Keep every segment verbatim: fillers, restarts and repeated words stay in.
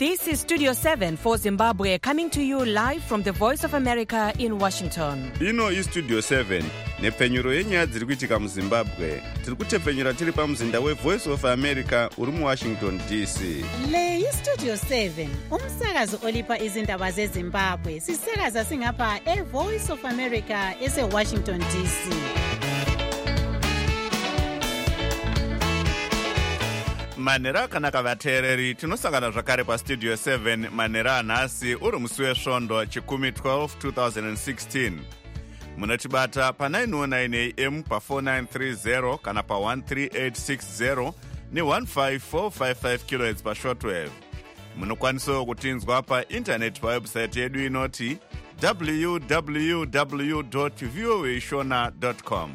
This is Studio seven for Zimbabwe, coming to you live from the Voice of America in Washington. Ino is Studio seven, nepfenyuro yenyaya dziri kuitika muZimbabwe. Tiri kutepfenyura tiri pamuzinda weVoice of America uri muWashington D C. Le is Studio seven, umsakazo olipa izindaba zeZimbabwe. Sisakaza singapha eVoice of America eseWashington D C. Manera akanaka vateereri, tinosangana zvakare paStudio seven manera anhasi uri musi wesvondo chikumi twelve twenty sixteen. Munotibata pa nine oh nine a m pa four nine three zero kana pa one three eight six zero ne one five four five five kilohertz pa shortwave. Munokwanisawo kutinzwa pa internet pa website yedu inoti w w w dot voa shona dot com.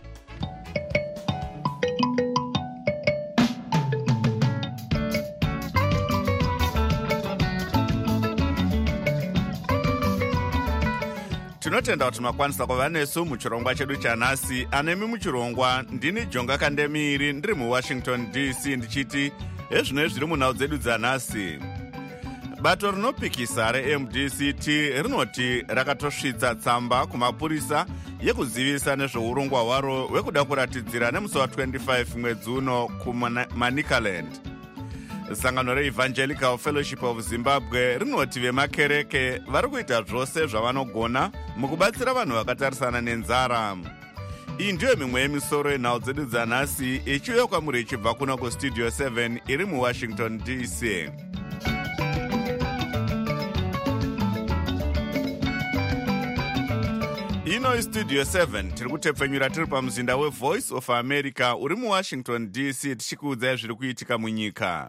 Tinotenda kuti makwanisa kuva nesu muchirongwa chedu chanhasi. Anemi muchirongwa ndini Jonga Kandemiri ndiri muWashington D C ndichiti ezvino zviri munhau dzedu dzanhasi. Bato rinopikisa reM D C T rinoti rakatosvitsa tsamba kumapurisa yekuzivisa nezveurongwa hwaro hwekuda kuratidzira nemusi wa twenty-five mwedzi uno kuManicaland. Sangano reEvangelical Fellowship of Zimbabwe rinoti vemakereke vari kuita zvose zvavanogona mukubatsira vanhu vakatarisana nenzara. Iyi ndiyo mimwe yemisoro yenhau dzedu dzanhasi ichiuya kwamuri ichibva kuno kuStudio seven iri muWashington D C. Ino iStudio seven tiri kutepfenyura tiri pamuzinda weVoice of America uri muWashington D C tichikuudzai zviri kuitika munyika.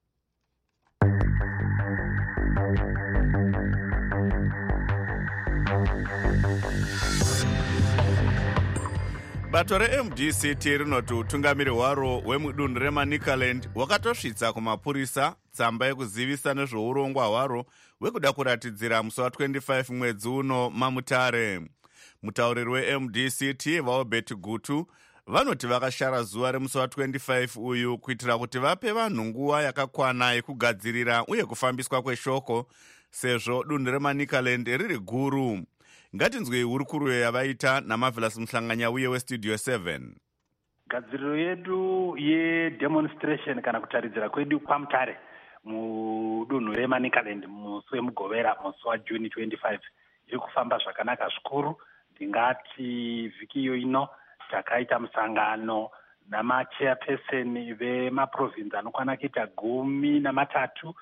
Bato reM D C T rinoti utungamiri hwaro hwemudunhu reManicaland hwakatosvitsa kumapurisa tsamba yekuzivisa nezveurongwa hwaro hwekuda kuratidzira musi wa twenty-five mwedzi uno maMutare. Mutauriri weM D C T vaObert Gutu vanoti vakashara zuva remusi wa twenty-five uyu kuitira kuti vape vanhu nguva yakakwana yekugadzirira uye kufambiswa kweshoko sezvo dunhu reManicaland riri guru. Ngatinzwei hurukuro yavaita naMarvelous Muhlanganya uye weStudio seven. Gadziriro yedu yedemonstration kana kutaridzira kwedu kwaMutare mudunhu reManicaland musi wemugovera musi waJuni twenty-five iri kufamba zvakanaka zvikuru. Ndingati vhiki iyo ino takaita musangano namachairperson vemaprovinsi anokwana kuita gumi namatatu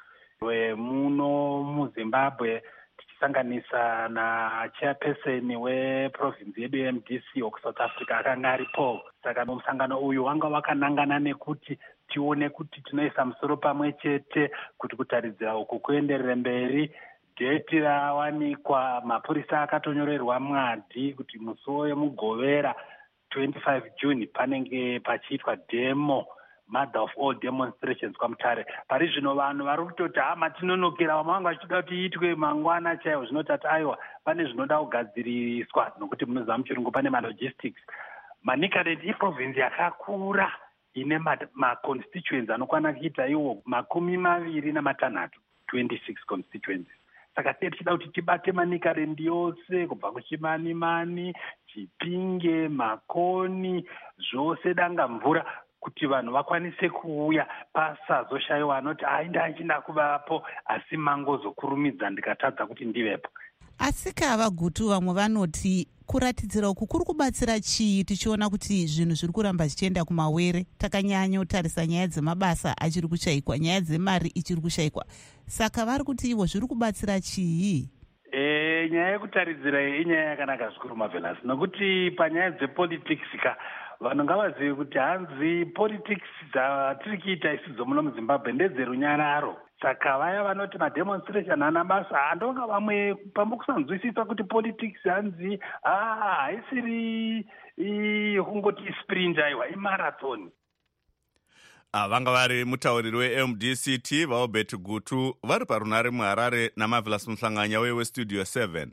muno muZimbabwe, tichisanganisa nachairperson weprovinsi yedu yeM D C okuSouth Africa akanga aripo. Saka musangano uyu wanga wakanangana nekuti tione kuti tinoisa musoro pamwe chete kuti kutaridzira uku kuenderere mberi. Deti rawanikwa, mapurisa akatonyorerwa mwadi kuti musi wemugovera twenty-five June panenge pachiitwa demo, mother of all demonstrations kwaMutare. Pari zvino vanhu vari kutoti hama tinonokera, vamwe vanga vachida kuti iitwe mangwana chaiwo, zvinotati aiwa pane zvinoda kugadziriswa nokuti munoziva muchirungu pane malogistics. Manicaland iprovinsi yakakura ine maconstituency anokwana kuita iwo makumi maviri namatanhatu, twenty-six constituencies. Saka tichida kuti tibate Manicaland yose kubva kuChimanimani, Chipinge, Makoni, zvose danga mvura, kuti vanhu vakwanise kuuya pasazoshayiwa anoti ainda achida kuvapo asi mangozokurumidza ndikatadza kuti ndivepo. Asi kava Gutu, vamwe vanoti kuratidzira uku kuri kubatsira chii tichiona kuti zvinhu zviri kuramba zvichienda kumawere? Takanyanya kutarisa nyaya dzemabasa achiri kushayikwa, nyaya dzemari ichiri kushayikwa. Saka vari kuti ivo zviri kubatsira chii? E, nyaya yekutaridzira iyi inyaya yakanaka zvikuru Marvelous, nokuti panyaya dzepolitics ka vanhu ngavazive kuti hanzi politics dzatiri kuita isidzo muno muZimbabwe ndedzerunyararo. Saka vaya vanoti mademonstration hana basa, handonga vamwe pambokusanzwisisa kuti politics hanzi ah haisiri kungoti sprint, aiwa imarathon. Vanga vari mutauriri weM D C T vaObert Gutu vari parunare muHarare naMarvelous Muhlanganya weStudio seven.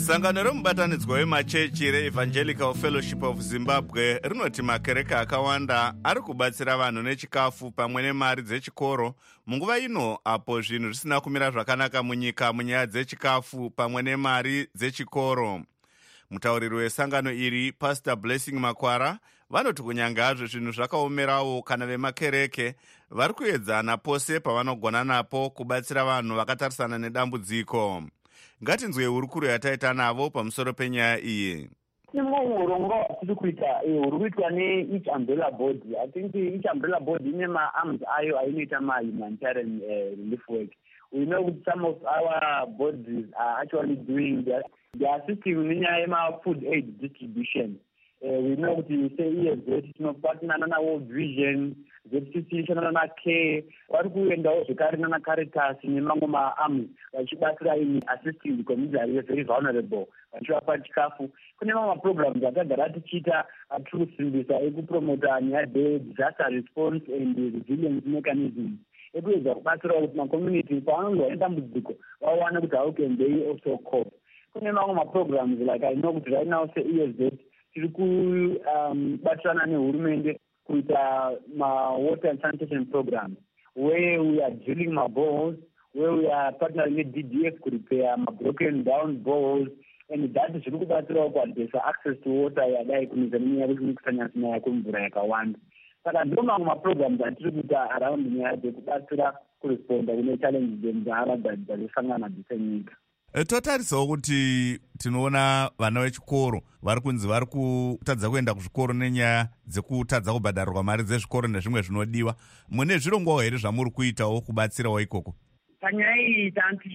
Sangano remubatanidzwa wemachechi reEvangelical Fellowship of Zimbabwe rinoti makereke akawanda ari kubatsira vanhu nechikafu pamwe nemari dzechikoro munguva ino apo zvinhu zvisina kumira zvakanaka munyika munyaya dzechikafu pamwe nemari dzechikoro. Mutauriri wesangano iri Pastor Blessing Makwara vanoti kunyange hazvo zvinhu zvakaomerawo kana vemakereke vari kuedzana pose pavanogona napo kubatsira vanhu vakatarisana nedambudziko. Ngatinzwe hurukuro yataita navo pamusoro penyaya iyi. Imwe urongwa watiri kuita uri kuitwa neeach umbrella board. I think each umbrella board ine ma-arms ayo ainoita ma-humanitarian relief work. We know that some of our bodies are actually doing that. They are assisting nenyaya yema-food aid distribution. Uh, we know that you say E S Z tinobatana na World Vision, Z C C ishana na Care, vari kuendawo zvekare nana Caritas nemamwe ma-arms vachibatsira in assisting the community that is very vulnerable vachivapa chikafu. Kune mamwe ma-programs akagara tichiita atiri kusimbisa ekupromota nyaya de-disaster response and resilience mechanism ekuedza kubatsirawo kuti ma-community pavanonzwa nedambudziko vawane kuti how can they also cope. Kune mamwe ma-programs like I know kuti right now se-E S Z tiri kubatsirana nehurumende kuita ma-water and sanitation programs where we are drilling ma-boreholes, where we are partnering with D D F to repair ma-broken down boreholes, and that is zviri kubatsirawo kuadresa access to water yadai kunidza nenyaya yekukusanya nyaya kwemvura yakawanda. Saka ndo mamwe ma-programs atiri kuita around nyaya dzekubatsira kuresponda kune challenges dzemunharaunda dzasangana dzisenyika. Totarisawo kuti tinoona vana vechikoro vari kunzi vari kutadza kuenda kuzvikoro nenyaya dzekutadza kubhadharwa mari dzezvikoro nezvimwe zvinodiwa. Mune zvirongwawo here zvamuri kuitawo kubatsirawo ikoko? Panyaya iyi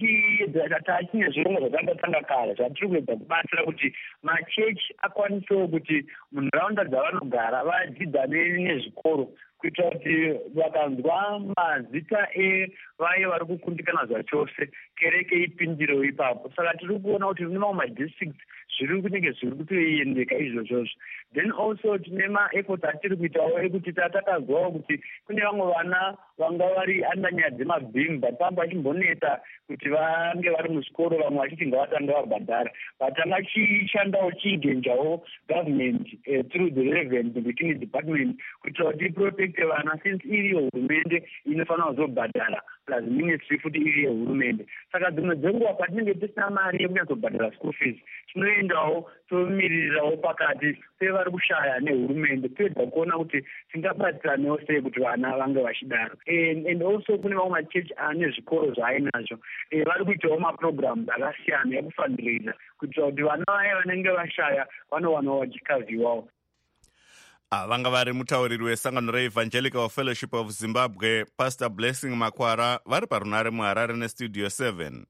tachine zvirongwa zvakatanga kare zvatiri kuedza kubatsira kuti machechi akwanisewo kuti munharaunda dzavanogara vadzidzane nezvikoro kuitira kuti vakanzwa mazita evaya vari kukundikana zvachose kereke ipindirewo ipapo. Saka tiri kuona kuti tine mamwe madistricts zviri kunenge zviri kutoendeka izvozvozvo. Then also tine maefforts atiri kuitawo ekuti tatakazwawo kuti kune vamwe vana vanga vari anda nyaya dzemabhimu but pamba vachimboneta kuti vange vari muzvikoro vamwe vachiti ngavatanga vabhadhara vatanga chishandawo chiigenjawo government uh, through the relevant between department kuitira kuti iprotecte vana since iriyo hurumende inofanira kuzobhadhara plus ministry futi iriyo hurumende. Saka dzimwe dzenguva patinenge tisina mari yekunyatsobhadhara school fees tinoendawo tomiririrawo pakati sevari kushaya nehurumende toedza kuona kuti tingabatsiranewo sei kuti vana vange vachidaro. And, and also kune vamwe machechi ane zvikoro zvaainazvo e, vari kuitawo maprograms akasiyana ekufundraiser kuitira kuti vana vaya vanenge vashaya vanowanawo chikaziwawo. Vanga vari mutauriri wesangano reEvangelical Fellowship of Zimbabwe Pastor Blessing Makwara vari parunare muHarare nestudio seven.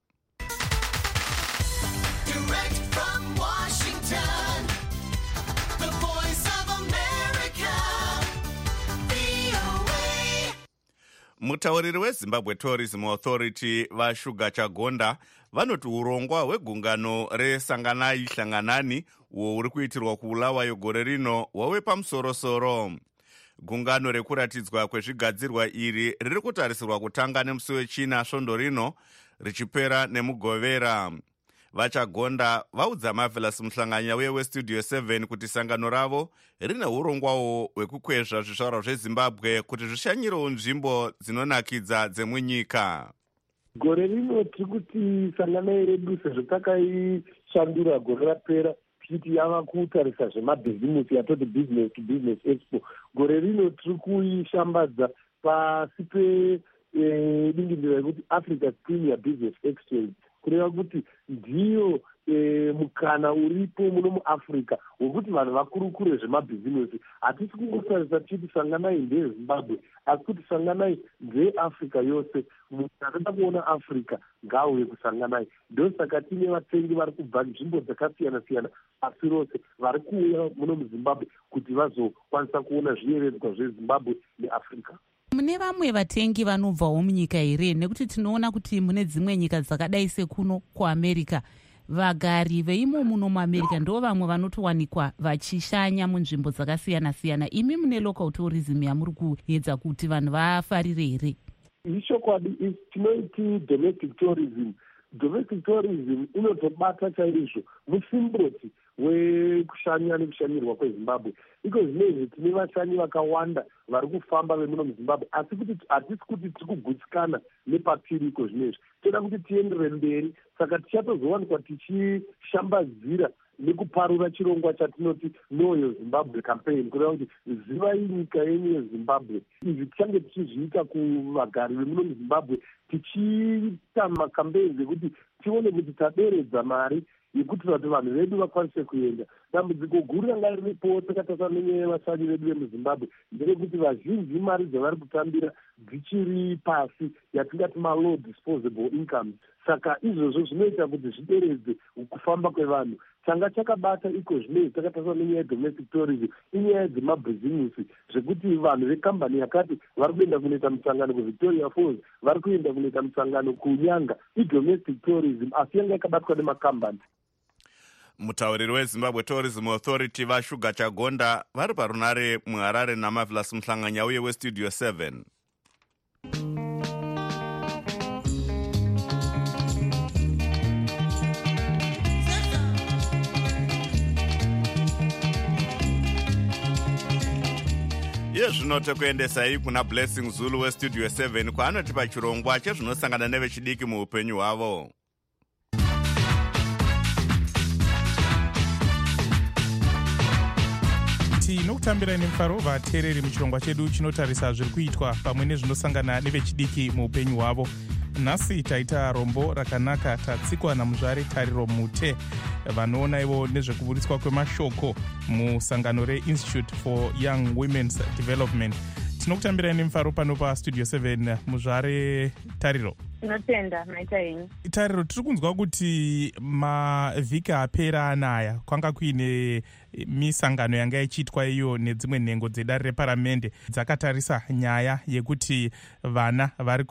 Mutauriri weZimbabwe Tourism Authority vaShuga Chagonda vanoti urongwa hwegungano reSanganai Hlanganani uwo uri kuitirwa kuBulawayo gore rino hwave pamusoro-soro. Gungano rekuratidzwa kwezvigadzirwa iri riri kutarisirwa kutanga nemusi wechina svondo rino richipera nemugovera. VaChagonda vaudza Marvelous Muhlanganya uye westudio seven kuti sangano ravo rine urongwawo hwekukwezva zvizvarwa zveZimbabwe kuti zvishanyirewo nzvimbo dzinonakidza dzemunyika. Gore rino tiri kuti Sanganai redu sezvo takaishandura gore rapera tichiti yava kutarisa zvemabhizimusi yatoti business to business expo. Gore rino tiri kuishambadza pasi pedingindiro rekuti Africa's Premier Business Exchange, kureva kuti ndiyo e, mukana uripo muno muAfrica wekuti vanhu vakurukure zvemabhizimusi. Hatisi kungotarisa tichiti Sanganai ndeyeZimbabwe asi kuti Sanganai ndeyeAfrica yose. Munhu anoda kuona Africa ngaauye kuSanganai. Ndosaka tine vatengi vari kubva nzvimbo dzakasiyana-siyana pasi rose vari kuuya muno muZimbabwe kuti vazokwanisa kuona zviyevedzwa zveZimbabwe neAfrica. Mune vamwe vatengi vanobvawo munyika here? Nekuti tinoona kuti mune dzimwe nyika dzakadai sekuno kuAmerica vagari veimo muno muAmerica ndo vamwe vanotowanikwa vachishanya munzvimbo dzakasiyana-siyana. Imi mune local tourism yamuri kuedza kuti vanhu vafarire here? Ishokwadi tinoiti domestic tourism domestic tourism inotobata chaizvo musimboti wekushanya nekushanyirwa kwezimbabwe. Iko zvinezvi tine vashanyi vakawanda vari kufamba vemuno muzimbabwe, asi kuti hatisi kuti tiri kugutsikana nepatiri iko zvinezvi, toda kuti tiendere mberi. Saka tichatozowanikwa tichishambadzira nekuparura chirongwa chatinoti Know Your Zimbabwe campaign, kureva kuti zivai nyika yenyu yezimbabwe. Izvi tichange tichizviita kuvagari vemuno muzimbabwe, tichiita makampeini ekuti tione kuti taderedza mari yekuti kuti vanhu vedu vakwanise kuenda. Dambudziko guru ranga riripo takatarisa nenyaya yevashanyi vedu vemuzimbabwe nderekuti vazhinji mari dzavari kutambira dzichiri pasi, yatingati malow disposable income. Saka izvozvo zvinoita kuti zvideredze kufamba kwevanhu. Changa chakabata iko zvinei takatarisa nenyaya yedomestic tourism inyaya dzemabhizimusi, zvekuti vanhu vekambani yakati vari kuenda kunoita musangano kuVictoria Falls, vari kuenda kunoita musangano kunyanga, idomestic tourism asi yanga yakabatwa nemakambani. Mutauriri weZimbabwe Tourism Authority vaShuga Chagonda vari parunare muHarare naMarvelous Mhlanganya uye weStudio seven. Yezvino tekuendesai kuna Blessing Zulu weStudio seven kwaanotipa chirongwa chezvinosangana nevechidiki muupenyu hwavo. tinokutambira nemufaro vateereri muchirongwa chedu chinotarisa zviri kuitwa pamwe nezvinosangana nevechidiki muupenyu hwavo. Nhasi taita rombo rakanaka, tatsikwa namuzvare Tariro Mute vanoona ivo nezvekuburitswa kwemashoko musangano reInstitute for Young Women's Development. Tinokutambira nemufaro pano paStudio seven muzvare Tariro. Tinotenda maita yenyu. Tariro, tiri kunzwa kuti mavhiki apera anaya kwanga kuine misangano yanga ichiitwa iyo nedzimwe nhengo dzedare reparamende dzakatarisa nyaya yekuti vana vari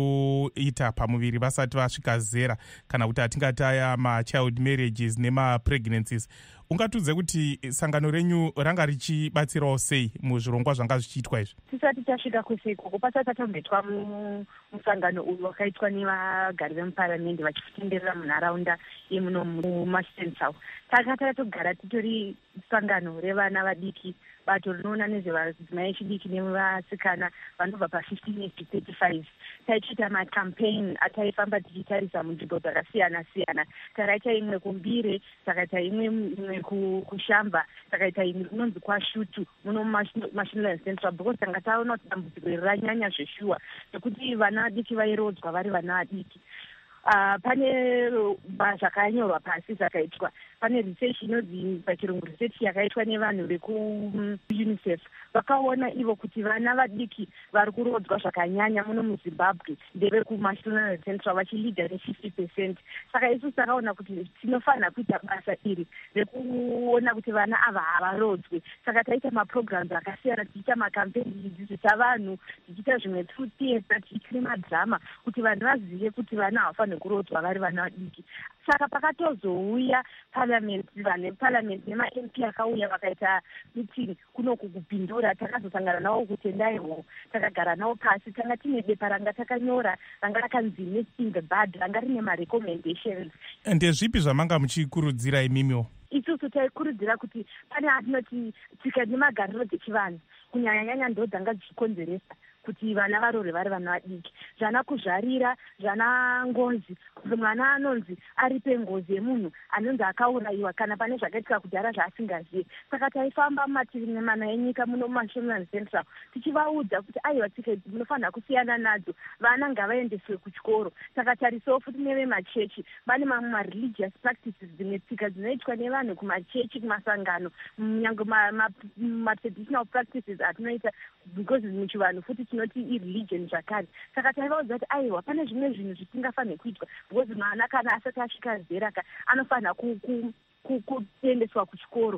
kuita pamuviri vasati vasvika zera, kana kuti atingati aya machild marriages nemapregnancies. Ungatudze kuti sangano renyu ranga richibatsirawo sei muzvirongwa zvanga zvichiitwa izvi? Tisati tasvika kusiko kupasa tatomboitwa musangano uyu wakaitwa nevagari vemuparamende vachitenderera munharaunda yemuno muMashtentown. Takati tatogara titori sangano revana vadiki, bato rinoona nezvevadzimai vechidiki nevasikana vanobva pa-fifteen to thirty-five. Taichiita macampaign ataifamba tichitarisa munzvimbo dzakasiyana siyana. Takaita imwe kumbire, takaita imwe imwe kushamba, takaita imwe kunonzi kwaShutu muno muMashinland Central, because tanga taona kuti dambudziko ranyanya zveshuwa nekuti vana vadiki vairodzwa vari vana vadiki. Uh, pane zvakanyorwa pasi zvakaitwa, pane research inodzi pachirungu research yakaitwa nevanhu vekuUnicef. Vakaona ivo kuti vana vadiki vari kurodzwa zvakanyanya muno muZimbabwe ndevekuMashinland Central vachilidha ne-fifty percent. Saka isu takaona kuti tinofanira kuita basa iri rekuona kuti vana ava havarodzwe. Saka taita maprograms akasiyana, tichiita makampeini, tichidzidzisa vanhu, tichiita zvimwe through theatre, tichiita madrama kuti vanhu vazive kuti vana havafaniri kurodzwa vari vana vadiki. Saka pakatozouya parliament, vane parliament nema-M P akauya vakaita meeting kunoku kupindura. Takazosangana navo kutendaiwo, takagara navo pasi, tanga tine bepa ranga takanyora ranga rakanzi Nesting the Bud, ranga rine marecommendations. Ndezvipi zvamanga muchikurudzira imimiwo? Isusu taikurudzira kuti pane atinoti tsika nemagariro dzechivanhu kunyanya nyanya ndo dzanga dzichikonzeresa kuti vana varore vari vana vadiki. Zvana kuzvarira, zvana ngozi, mwana anonzi aripe ngozi yemunhu anonzi akaurayiwa kana pane zvakaitika kudhara zvaasingazivi. Saka taifamba mumativi nemana enyika muno muMashinland Central tichivaudza kuti aiwa tsika idzi munofanira kusiyana nadzo, vana ngavaendeswe kuchikoro. Saka tarisawo futi nevemachechi, vane mamwe mareligious practices, dzimwe tsika dzinoitwa nevanhu kumachechi, kumasangano, nyange matraditional practices atinoita because muchivanhu futi tinoti ireligion zvakare. Saka taivaudza kuti aiwa pane zvimwe zvinhu zvisingafaniri kuitwa because mwana kana asati asvika zera anofanira kuendeswa kuchikoro.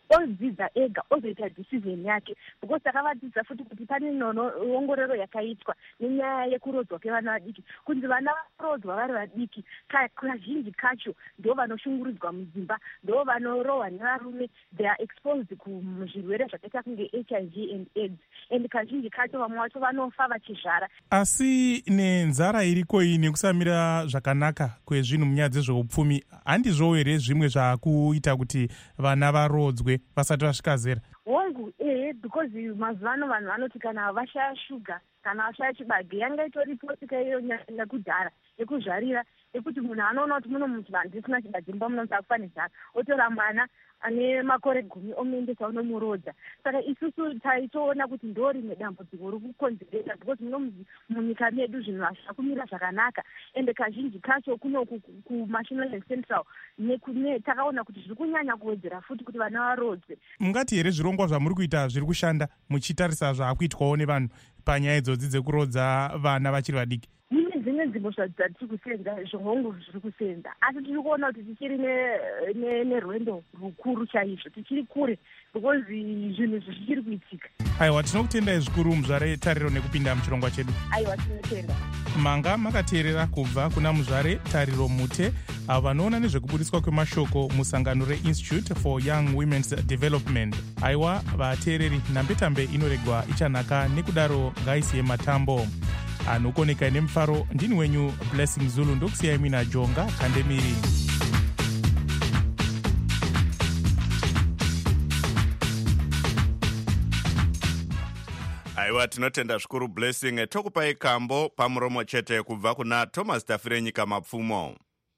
odzidza ega ozoita decision yake, because takavadzidza futi kuti pane ongororo yakaitwa nenyaya yekurodzwa kwevana vadiki, kunzi vana varodzwa vari vadiki kazhinji kacho ndo vanoshungurudzwa mudzimba, ndo vanorohwa nevarume, they are exposed kuzvirwere zvakaita kunge H I V and AIDS, and kazhinji kacho vamwe vacho vanofa vachizvara. Asi nenzara iriko iyi nekusamira zvakanaka kwezvinhu munyaya dzezveupfumi, handizvo here zvimwe zvakuita kuti vana varodzwe vasati vasvika zera? Hongu eh, because mazuva ano vanhu vanoti kana vashaya shuga kana vashaya chibage, yanga itoripotika iyo nekudhara yekuzvarira, yekuti munhu anoona kuti muno munhu vanhu tisina chibage mba munosa kufanizana, otora mwana ane makore gumi omuendesa unomurodza. Saka isusu taitoona kuti ndo rimwe dambudziko rikukonzeresa, because muno munyika medu zvinhu hazvina kumira zvakanaka, ende kazhinji kacho kuno kunational and central takaona kuti zviri kunyanya kuwedzera futi kuti vana varodzwe. Mungati here zvirongwa zvamuri kuita zviri kushanda muchitarisa zvaakuitwawo nevanhu panyaya idzodzi dzekurodza vana vachiri vadiki? Mune dzimwe nzvimbo dzatiri kusenza zvihongu zviri kusenza, asi tiri kuona kuti tichiri nerwendo rukuru chaizvo, tichiri kure because zvinhu zvichiri kuitika. Aiwa, tinokutendai zvikuru Muzvare Tariro nekupinda muchirongwa chedu. Aiwa, tinotenda. Manga makateerera kubva kuna Muzvare Tariro Mute, avo vanoona nezvekubudiswa kwemashoko musangano reInstitute for Young Women's Development. Aiwa vateereri, nhambetambe inoregwa ichanaka, nekudaro ngaisiye matambo anokoneka nemufaro. Ndini wenyu Blessing Zulu, ndokusiyai mina Jonga Kandemiri. Aiwa, tinotenda zvikuru Blessing. Tokupai kambo pamuromo chete kubva kuna Thomas Tafire Nyika Mapfumo.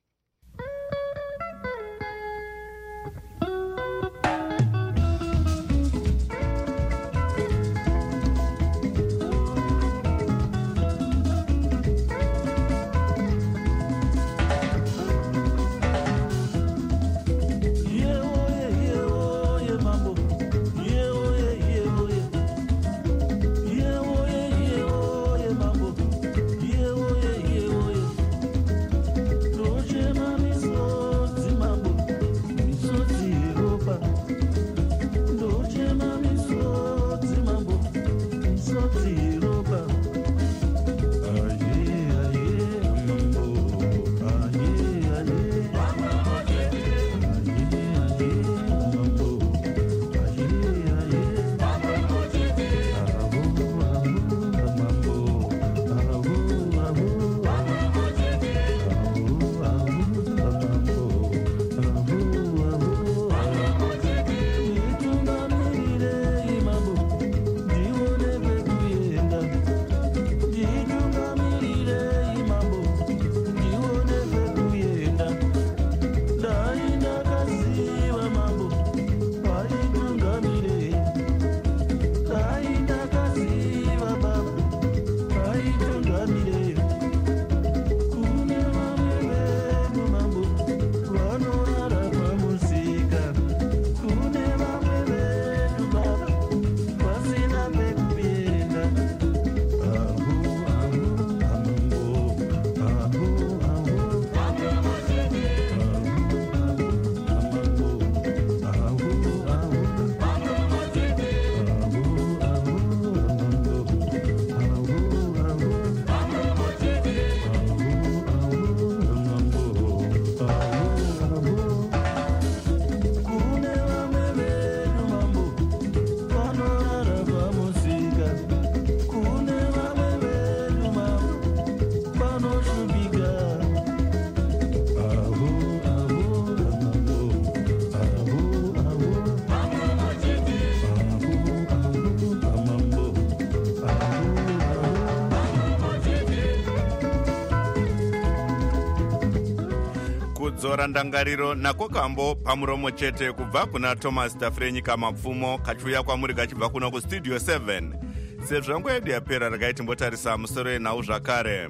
Kudzora ndangariro nako kambo pamuromo chete kubva kuna Thomas Tafire Nyika Mapfumo, kachiuya kwamuri kachibva kuno kustudio seven. Sezvo nguva yedu yapera regai timbotarisa musoro enhau zvakare.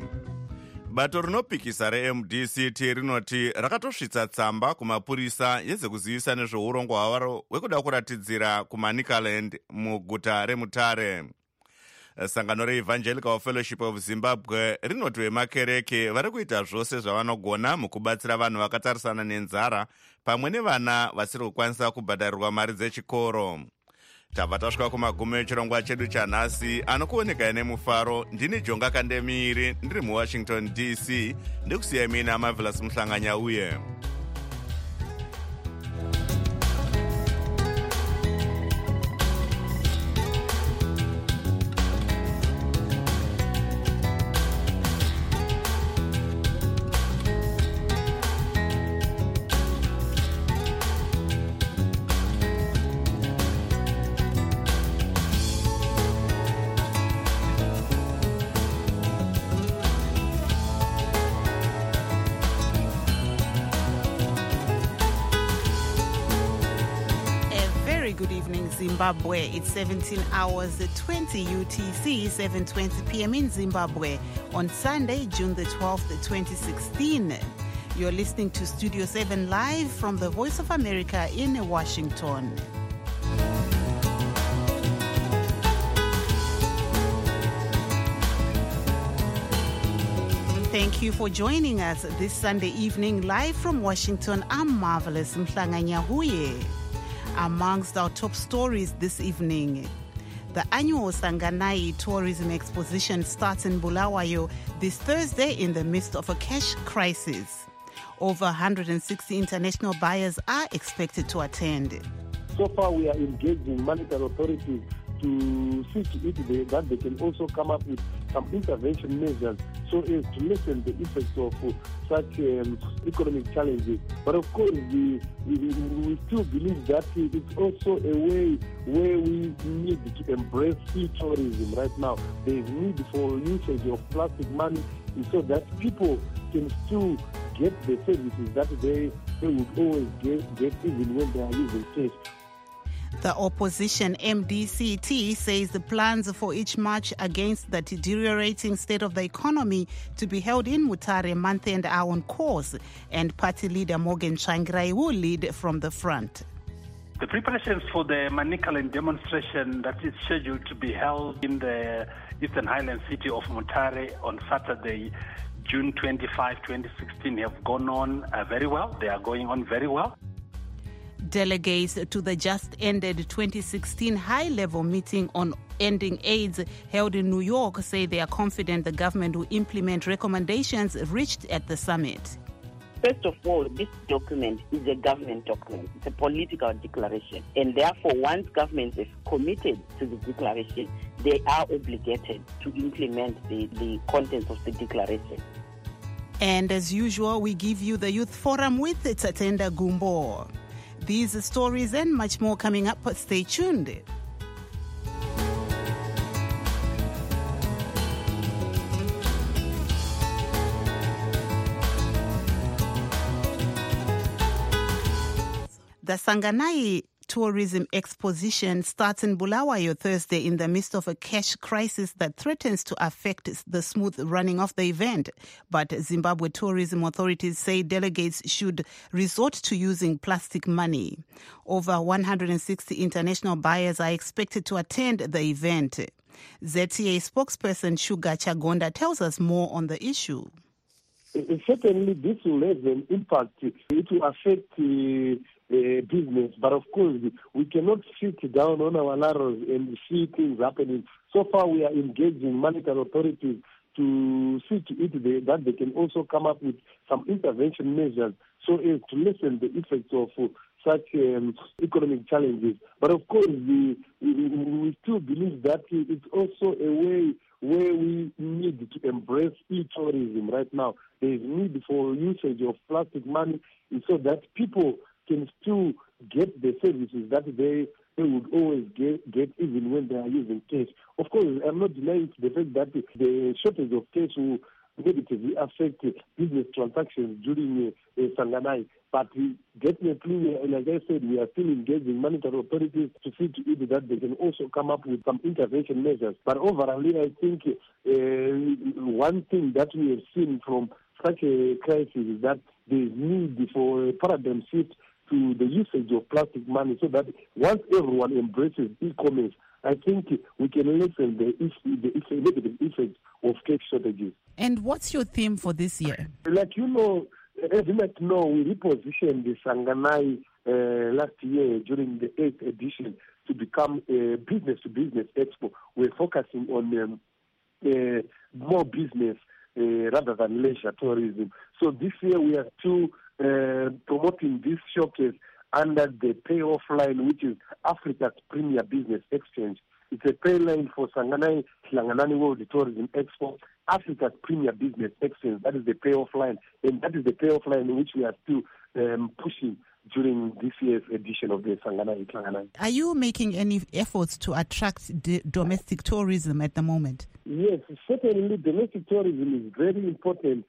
Bato rinopikisa reM D C T rinoti rakatosvitsa tsamba kumapurisa yezekuzivisa nezveurongwa hwaro hwekuda kuratidzira kuManicaland muguta reMutare. Sangano reEvangelical Fellowship of Zimbabwe rinoti vemakereke vari kuita zvose zvavanogona mukubatsira vanhu vakatarisana nenzara pamwe nevana vasiri kukwanisa kubhadharirwa mari dzechikoro. Tabva tasvika kumagumo echirongwa chedu chanhasi anokuoneka nemufaro. Ndini Jonga Kandemiri ndiri muWashington D C ndikusiyai mina Marvelous Muhlanganya uye Good evening, Zimbabwe. It's seventeen hours, twenty U T C, seven twenty p m in Zimbabwe on Sunday, June the twelfth, twenty sixteen. You're listening to Studio seven live from the Voice of America in Washington. Thank you for joining us this Sunday evening live from Washington. I'm Marvelous Muhlanganya Huye. Amongst our top stories this evening, the annual Sanganai Tourism Exposition starts in Bulawayo this Thursday in the midst of a cash crisis. Over one hundred sixty international buyers are expected to attend. So far, we are engaging monetary authorities to see to it that they can also come up with some intervention measures so as to lessen the effects of uh, such um, economic challenges. But of course, we, we, we still believe that it's also a way where we need to embrace e-tourism right now. There is need for usage of plastic money so that people can still get the services that they, they would always get, get even when they are using cash. The opposition M D C T says the plans for each march against the deteriorating state of the economy to be held in Mutare month-end are on course, and party leader Morgan Tsvangirai will lead from the front. The preparations for the Manicaland demonstration that is scheduled to be held in the Eastern Highland city of Mutare on Saturday, June twenty-fifth, twenty sixteen, have gone on uh, very well. They are going on very well. Delegates to the just-ended twenty sixteen high-level meeting on ending AIDS held in New York say they are confident the government will implement recommendations reached at the summit. First of all, this document is a government document. It's a political declaration. And therefore, once government is committed to the declaration, they are obligated to implement the, the contents of the declaration. And as usual, we give you the Youth Forum with Tatenda Gumbo. These stories and much more coming up. Stay tuned. The Sanganai Tourism Exposition starts in Bulawayo Thursday in the midst of a cash crisis that threatens to affect the smooth running of the event. But Zimbabwe tourism authorities say delegates should resort to using plastic money. Over one hundred sixty international buyers are expected to attend the event. Z T A spokesperson Shuga Chagonda tells us more on the issue. Certainly, this will have an impact. It will affect uh, uh, business, but of course, we cannot sit down on our laurels and see things happening. So far, we are engaging monetary authorities to see to it that they can also come up with some intervention measures so as to lessen the effects of uh, such um, economic challenges. But of course, we, we, we still believe that it's also a way where we need to embrace e-tourism right now. There is need for usage of plastic money so that people can still get the services that they, they would always get, get even when they are using cash. Of course, I'm not denying the fact that the shortage of cash will negatively affect business transactions during uh, uh, Sanganai. But we definitely, like I said, we are still engaging monetary authorities to see to it that they can also come up with some intervention measures. But overall, I think uh, one thing that we have seen from such a crisis is that there is need for a paradigm shift to the usage of plastic money, so that once everyone embraces e-commerce, I think we can lessen the issue, the issue, negative effects of cash shortages. And what's your theme for this year? Like you know, as you might know, we repositioned the Sanganai uh, last year during the eighth edition to become a business-to-business expo. We're focusing on um, uh, more business uh, rather than leisure tourism. So this year we are still uh, promoting this showcase under the payoff line, which is Africa's premier business exchange. It's a pay line for Sanganai Hlanganani World Tourism Expo, Africa's premier business exchange. That is the payoff line, and that is the payoff line which we are still um, pushing during this year's edition of the Sanganai Hlanganani. Are you making any efforts to attract d- domestic tourism at the moment? Yes, certainly domestic tourism is very important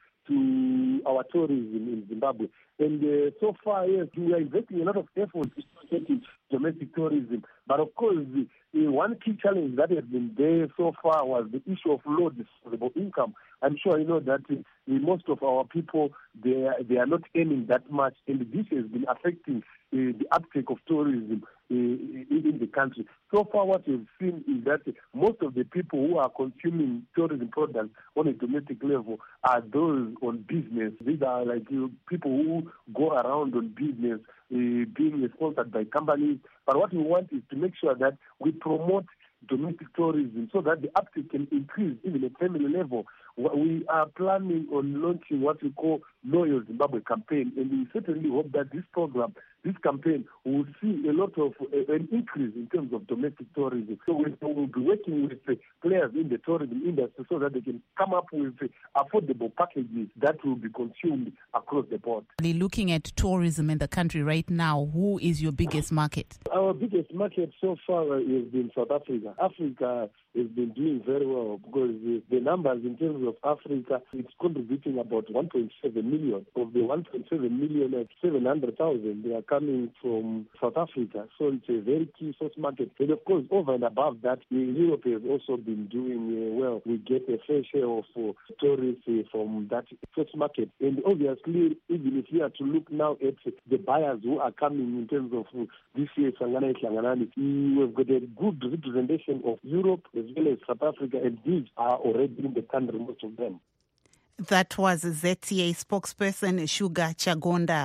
to our tourism in Zimbabwe. And uh, so far, yes, we are investing a lot of effort in domestic tourism. But of course, the, the one key challenge that has been there so far was the issue of low disposable income. I'm sure you know that uh, most of our people, they are, they are not earning that much, and this has been affecting uh, the uptake of tourism uh, in the country. So far, what we've seen is that most of the people who are consuming tourism products on a domestic level are those on business. These are like you know, people who go around on business, uh, being sponsored by companies. But what we want is to make sure that we promote domestic tourism so that the uptake can increase even at family level. We are planning on launching what we call Loyal Zimbabwe campaign, and we certainly hope that this program, this campaign, will see a lot of uh, an increase in terms of domestic tourism. So we will be working with uh, players in the tourism industry so that they can come up with uh, affordable packages that will be consumed across the board. Looking at tourism in the country right now, who is your biggest market? Our biggest market so far has been South Africa. Africa has been doing very well because the, the numbers in terms of Africa, it's contributing about one point seven million. Of the one point seven million, at seven hundred thousand, they are coming from South Africa. So it's a very key source market. And of course, over and above that, Europe has also been doing uh, well. We get a fair share of uh, tourists uh, from that source market. And obviously, even if you are to look now at the buyers who are coming in terms of uh, this year's Sanganai Hlanganani, we've got a good representation of Europe as well as South Africa, and these are already in the country, most of them. That was Z T A spokesperson Sugar Chagonda.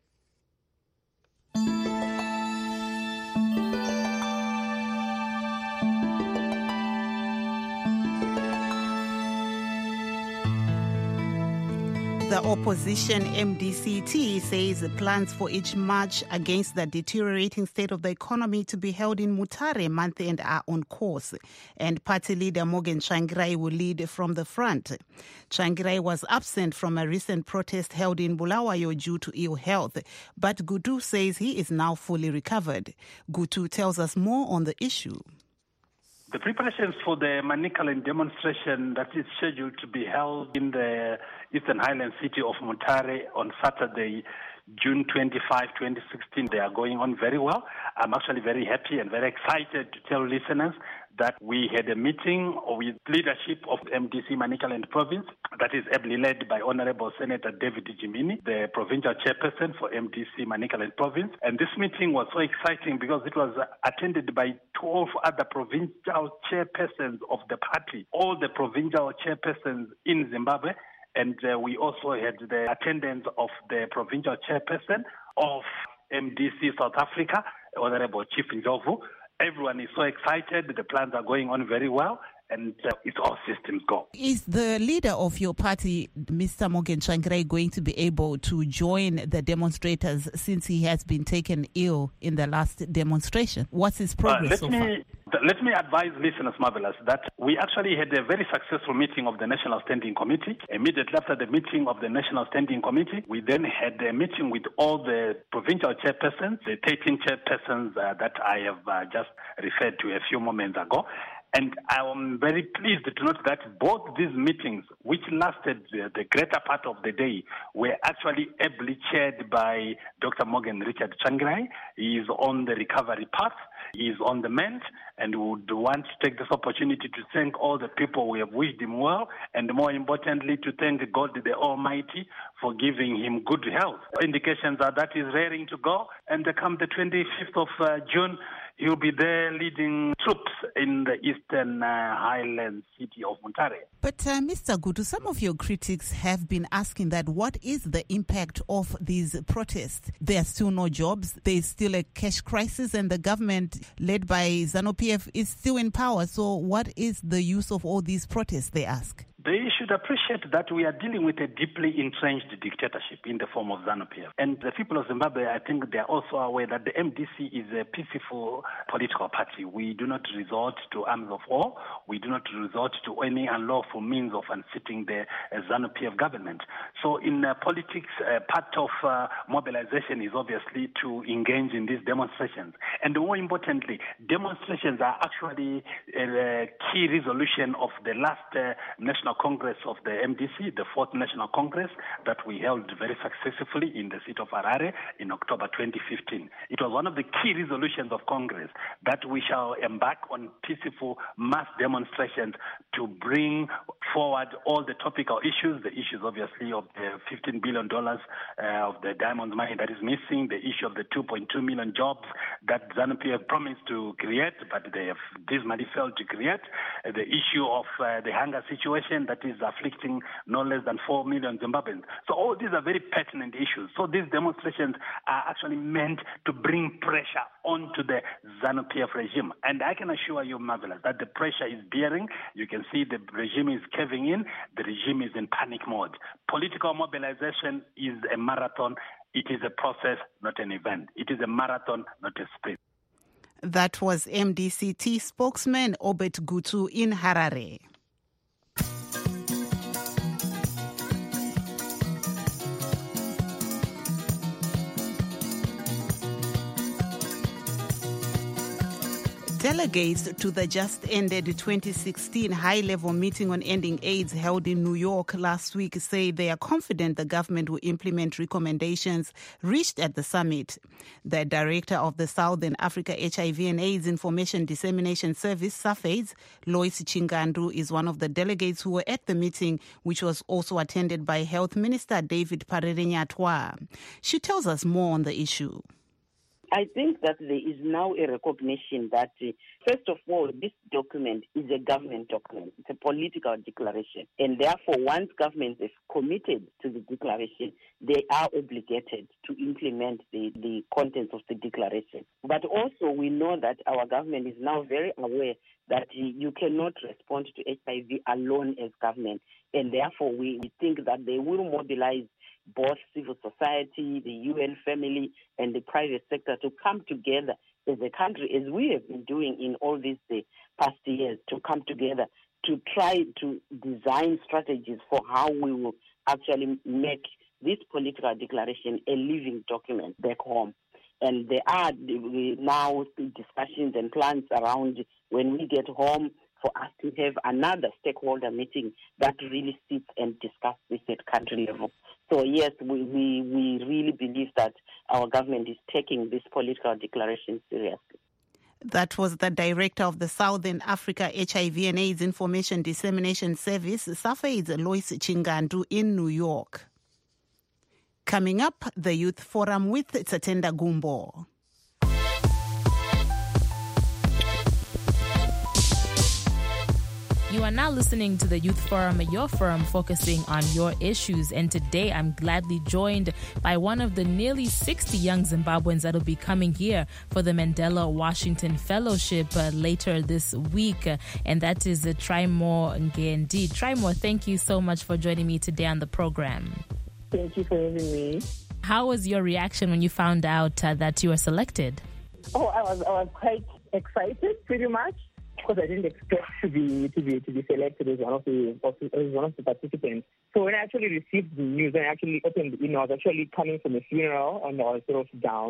The opposition M D C T says plans for each march against the deteriorating state of the economy to be held in Mutare month end are on course, and party leader Morgan Tsvangirai will lead from the front. Tsvangirai was absent from a recent protest held in Bulawayo due to ill health, but Gutu says he is now fully recovered. Gutu tells us more on the issue. The preparations for the Manicaland demonstration that is scheduled to be held in the Eastern Highlands city of Mutare on Saturday, June twenty-fifth, twenty sixteen, they are going on very well. I'm actually very happy and very excited to tell listeners that we had a meeting with leadership of M D C Manicaland province that is ably led by Honorable Senator David Jimini, the provincial chairperson for M D C Manicaland province. And this meeting was so exciting because it was attended by twelve other provincial chairpersons of the party, all the provincial chairpersons in Zimbabwe. And uh, we also had the attendance of the provincial chairperson of M D C South Africa, Honorable Chief Ndlovu. Everyone is so excited. The plans are going on very well, and uh, it's all systems go. Is the leader of your party, Mister Morgan Tsvangirai, going to be able to join the demonstrators since he has been taken ill in the last demonstration? What's his progress uh, let so me, far? th- let me advise listeners, Marvelous, that we actually had a very successful meeting of the National Standing Committee. Immediately after the meeting of the National Standing Committee, we then had a meeting with all the provincial chairpersons, the thirteen chairpersons uh, that I have uh, just referred to a few moments ago. And I'm very pleased to note that both these meetings, which lasted the, the greater part of the day, were actually ably chaired by Doctor Morgan Richard Tsvangirai. He is on the recovery path. He is on the mend, and we would want to take this opportunity to thank all the people who have wished him well, and more importantly, to thank God the Almighty for giving him good health. Indications are that he's raring to go, and come the twenty-fifth of uh, June, he'll be there leading troops in the eastern uh, highlands city of Mutare. But uh, Mister Gutu, some of your critics have been asking that what is the impact of these protests? There are still no jobs. There is still a cash crisis, and the government led by ZANU-P F is still in power. So what is the use of all these protests, they ask? They should appreciate that we are dealing with a deeply entrenched dictatorship in the form of ZANU-P F. And the people of Zimbabwe, I think they are also aware that the M D C is a peaceful political party. We do not resort to arms of war. We do not resort to any unlawful means of unseating the uh, ZANU-P F government. So in uh, politics, uh, part of uh, mobilization is obviously to engage in these demonstrations. And more importantly, demonstrations are actually a key resolution of the last uh, National Congress of the M D C, the fourth National Congress that we held very successfully in the city of Harare in October twenty fifteen. It was one of the key resolutions of Congress that we shall embark on peaceful mass demonstrations to bring forward all the topical issues, the issues obviously of the fifteen billion dollars uh, of the diamond money that is missing, the issue of the two point two million jobs that ZANU-P F promised to create, but they have dismally failed to create, uh, the issue of uh, the hunger situation that is afflicting no less than four million Zimbabweans. So all these are very pertinent issues. So these demonstrations are actually meant to bring pressure onto the ZANU-P F regime. And I can assure you, Marvelous, that the pressure is bearing. You can see the regime is caving in. The regime is in panic mode. Political mobilization is a marathon. It is a process, not an event. It is a marathon, not a sprint. That was M D C T spokesman Obed Gutu in Harare. Delegates to the just-ended twenty sixteen high-level meeting on ending AIDS held in New York last week say they are confident the government will implement recommendations reached at the summit. The director of the Southern Africa H I V and AIDS Information Dissemination Service, SAFAIDS, Lois Chingandu, is one of the delegates who were at the meeting, which was also attended by Health Minister David Parere-Nyatwa. She tells us more on the issue. I think that there is now a recognition that, uh, first of all, this document is a government document. It's a political declaration. And therefore, once government is committed to the declaration, they are obligated to implement the, the contents of the declaration. But also, we know that our government is now very aware that you cannot respond to H I V alone as government. And therefore, we, we think that they will mobilize both civil society, the U N family, and the private sector to come together as a country, as we have been doing in all these uh, past years, to come together to try to design strategies for how we will actually make this political declaration a living document back home. And there are now discussions and plans around when we get home for us to have another stakeholder meeting that really sits and discusses this at country level. So yes, we, we, we really believe that our government is taking this political declaration seriously. That was the director of the Southern Africa H I V and AIDS Information Dissemination Service, SAFAIDS, Lois Chingandu in New York. Coming up, the Youth Forum with Tsatenda Gumbo. You are now listening to the Youth Forum, your forum focusing on your issues. And today I'm gladly joined by one of the nearly sixty young Zimbabweans that will be coming here for the Mandela Washington Fellowship uh, later this week. Uh, and that is uh, Trimore Ngendi. Trimore, thank you so much for joining me today on the program. Thank you for having me. How was your reaction when you found out uh, that you were selected? Oh, I was I was quite excited, pretty much, because I didn't expect to be to be to be selected as one of the as one of the participants. So when I actually received the news, I actually opened the email. I was actually coming from a funeral, and I was sort of down.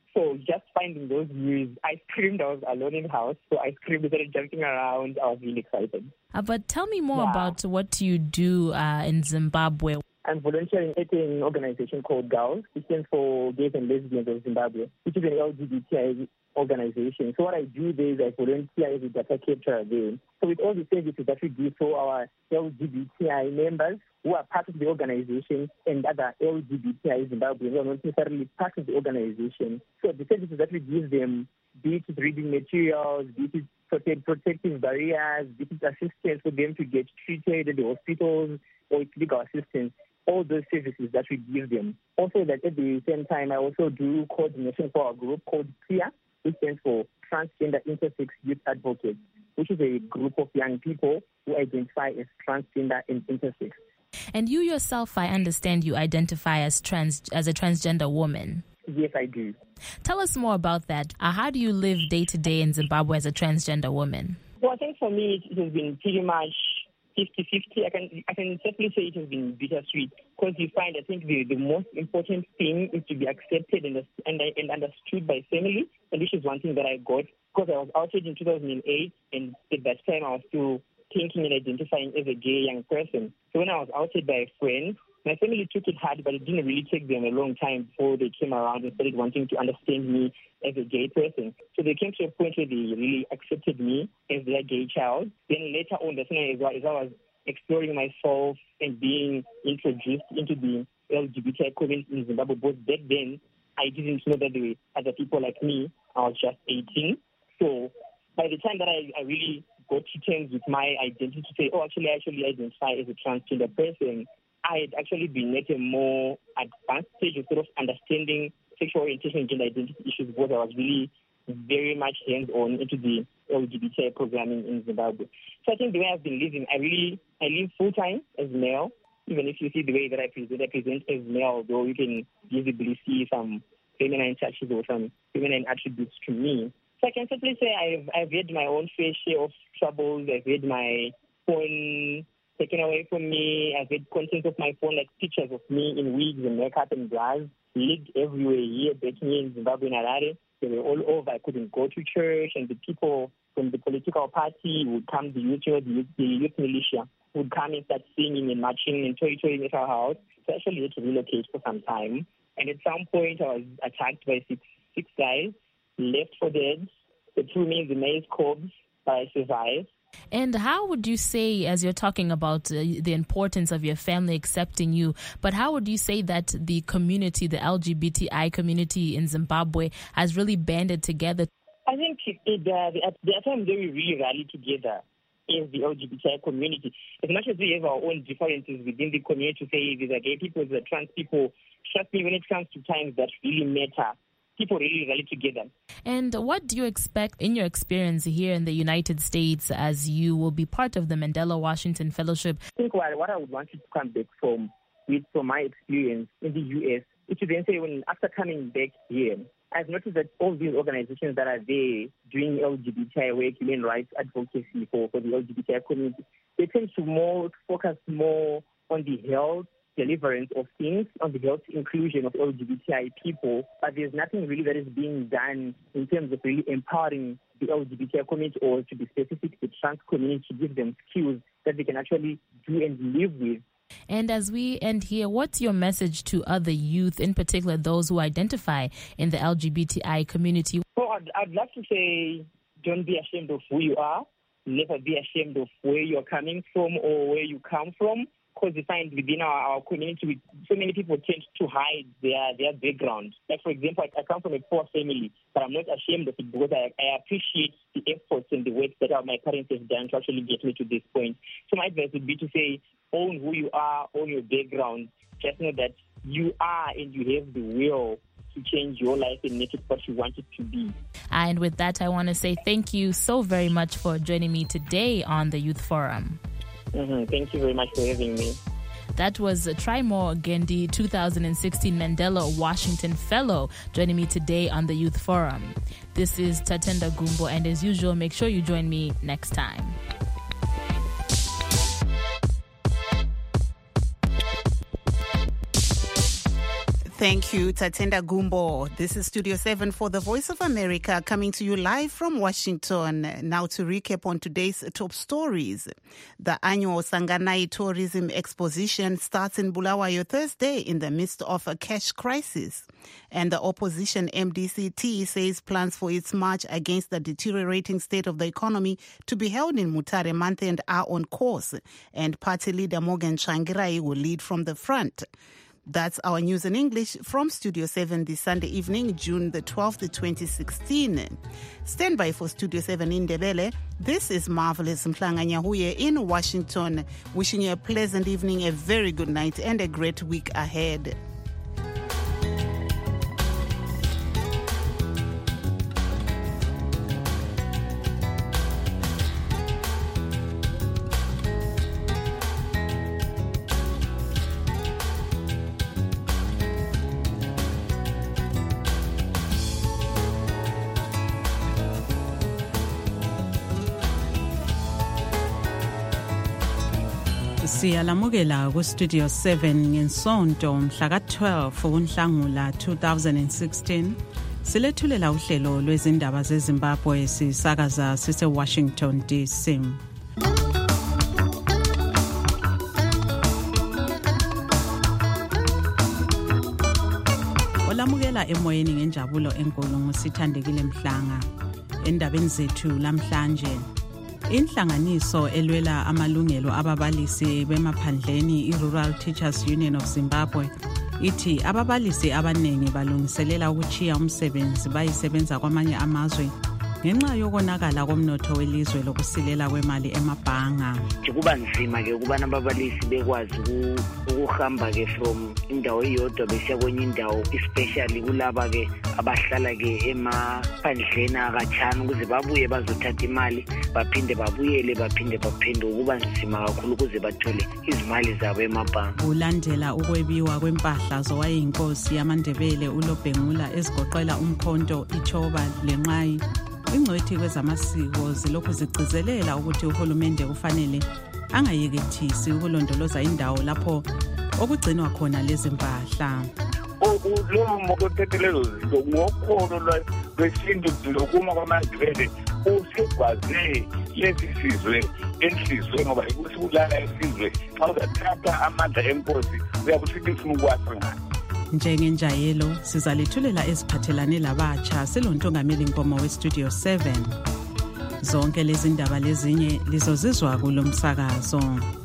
So just finding those views, I screamed. I was alone in the house, so I screamed, started jumping around. I was really excited. Uh, but tell me more yeah. about what you do uh, in Zimbabwe. I'm volunteering at an organization called GALS, which stands for Gays and Lesbians of Zimbabwe, which is an L G B T I organization. So what I do there is I volunteer as a data capturer there. So with all the services that we do for our L G B T I members who are part of the organization and other L G B T I Zimbabweans who are not necessarily part of the organization. So the services that we give them, be it reading materials, be it protect, protective barriers, be it assistance for them to get treated at the hospitals or legal assistance, all those services that we give them. Also, that at the same time, I also do coordination for a group called PRIA, which stands for Transgender Intersex Youth Advocates, which is a group of young people who identify as transgender and intersex. And you yourself, I understand you identify as trans as a transgender woman. Yes, I do. Tell us more about that. Uh, how do you live day to day in Zimbabwe as a transgender woman? Well, I think for me, it has been pretty much fifty-fifty. I can I can certainly say it has been bittersweet because you find, I think, the, the most important thing is to be accepted and, and, and understood by family. And this is one thing that I got because I was outed in two thousand eight, and at that time I was still thinking and identifying as a gay young person. So when I was outed by a friend, my family took it hard, but it didn't really take them a long time before they came around and started wanting to understand me as a gay person. So they came to a point where they really accepted me as their gay child. Then later on, as I was exploring myself and being introduced into the L G B T I community in Zimbabwe, but back then, I didn't know that there were other people like me. I was just eighteen. So by the time that I, I really got to terms with my identity to say, oh, actually, I actually identify as a transgender person, I had actually been at a more advanced stage of sort of understanding sexual orientation and gender identity issues because I was really very much hands-on into the L G B T I programming in Zimbabwe. So I think the way I've been living, I really, I live full-time as male. Even if you see the way that I present, I present as male, though you can visibly see some feminine touches or some feminine attributes to me. So I can simply say I've, I've had my own fair share of troubles. I've had my phone taken away from me. I've had content of my phone, like pictures of me in wigs and makeup and bras, leaked everywhere here, back here in Zimbabwe, in Harare. They were all over. I couldn't go to church, and the people from the political party would come, the youth, the youth, the youth militia would come and start singing and marching and toy-toying at our house. So I actually had to relocate for some time. And at some point, I was attacked by six, six guys, left for dead. They threw me in the maze corpse, but I survived. And how would you say, as you're talking about uh, the importance of your family accepting you, but how would you say that the community, the L G B T I community in Zimbabwe, has really banded together? I think it, it, uh, there are times where we really rally together as the L G B T I community. As much as we have our own differences within the community, to say these are gay people, these are trans people, trust me, when it comes to times that really matter, people really rally together. And what do you expect in your experience here in the United States as you will be part of the Mandela Washington Fellowship? I think what, what I would want you to come back from, with from my experience in the U S, is to then say, when after coming back here, I've noticed that all these organizations that are there doing L G B T I work, human rights advocacy for, for the L G B T I community, they tend to more focus more on the health deliverance of things, on the health inclusion of L G B T I people, but there's nothing really that is being done in terms of really empowering the L G B T I community, or to be specific, the trans community, to give them skills that they can actually do and live with. And as we end here, what's your message to other youth, in particular those who identify in the L G B T I community? Well, I'd, I'd love to say, don't be ashamed of who you are. Never be ashamed of where you're coming from or where you come from. Because we find within our, our community, so many people tend to hide their, their background. Like, for example, I, I come from a poor family, but I'm not ashamed of it because I, I appreciate the efforts and the work that my parents have done to actually get me to this point. So my advice would be to say, own who you are, own your background. Just know that you are and you have the will to change your life and make it what you want it to be. And with that, I want to say thank you so very much for joining me today on the Youth Forum. Mm-hmm. Thank you very much for having me. That was Trimore Gendi, two thousand sixteen Mandela Washington Fellow, joining me today on the Youth Forum. This is Tatenda Gumbo, and as usual, make sure you join me next time. Thank you, Tatenda Gumbo. This is Studio seven for the Voice of America, coming to you live from Washington. Now to recap on today's top stories. The annual Sanganai Tourism Exposition starts in Bulawayo Thursday in the midst of a cash crisis. And the opposition M D C T says plans for its march against the deteriorating state of the economy to be held in Mutare month-end are on course. And party leader Morgan Tsvangirai will lead from the front. That's our news in English from Studio seven this Sunday evening, June the twelfth, twenty sixteen. Stand by for Studio seven in Ndebele. This is Marvelous Mhlanganyahuye in Washington, wishing you a pleasant evening, a very good night, and a great week ahead. Siyalamukela ku Studio seven ngensonto mhla ka twelve uNhlangula two thousand sixteen. Silethulela uhlelo lwezindaba zeZimbabwe sisakaza sise Washington D C. Olamukela emoyeni ngenjabulo enkulu ngusithandekile Mhlanga. Endabeni zethu lamhlanje, inhlanganiso elwela amalungelo ababalisi bemaphandleni i-Rural Teachers Union of Zimbabwe ithi ababalisi abanengi balungiselela ukuchiya umsebenzi bayisebenza kwamanye amazwe ngenxa yokonakala komnotho welizwe lokusilela kwemali emabhanga. Kuba nzima ke ukubana ababalisi bekwazi ukuhamba ke from indawo eyodwa besiya kwenye indawo, especially kulaba ke abahlala ke emaphandleni akatshana ukuze babuye bazothatha imali baphinde babuyele baphinde baphenduke. Kuba nzima kakhulu ukuze bathole izimali zabo emabhanga. Ulandela ukwebiwa kwempahla zowayinkosi yamaNdebele uLobhengula ezigoqela umkhonto, ichoba lenqayi, ingcwethi kwezamasiko zilokhu zigcizelela ukuthi uhulumende kufanele angayekethisi ukulondoloza indawo lapho okugcinwa khona lezi mpahla. Lo mokothethelelo zinto ngokholo lwesintu lokuma kwamaNdebele usegwaze lesi sizwe enhlizwe ngoba ikusikulala esizwe xa uzathatha amandla enkosi uyabusithi ufuna ukwasa ngani. Njengenjayelo sizalethulela eziphathelane labatsha silontongameli Nkomo we-Studio seven. Zonke lezi ndaba lezinye lizozizwa kulo msakazo.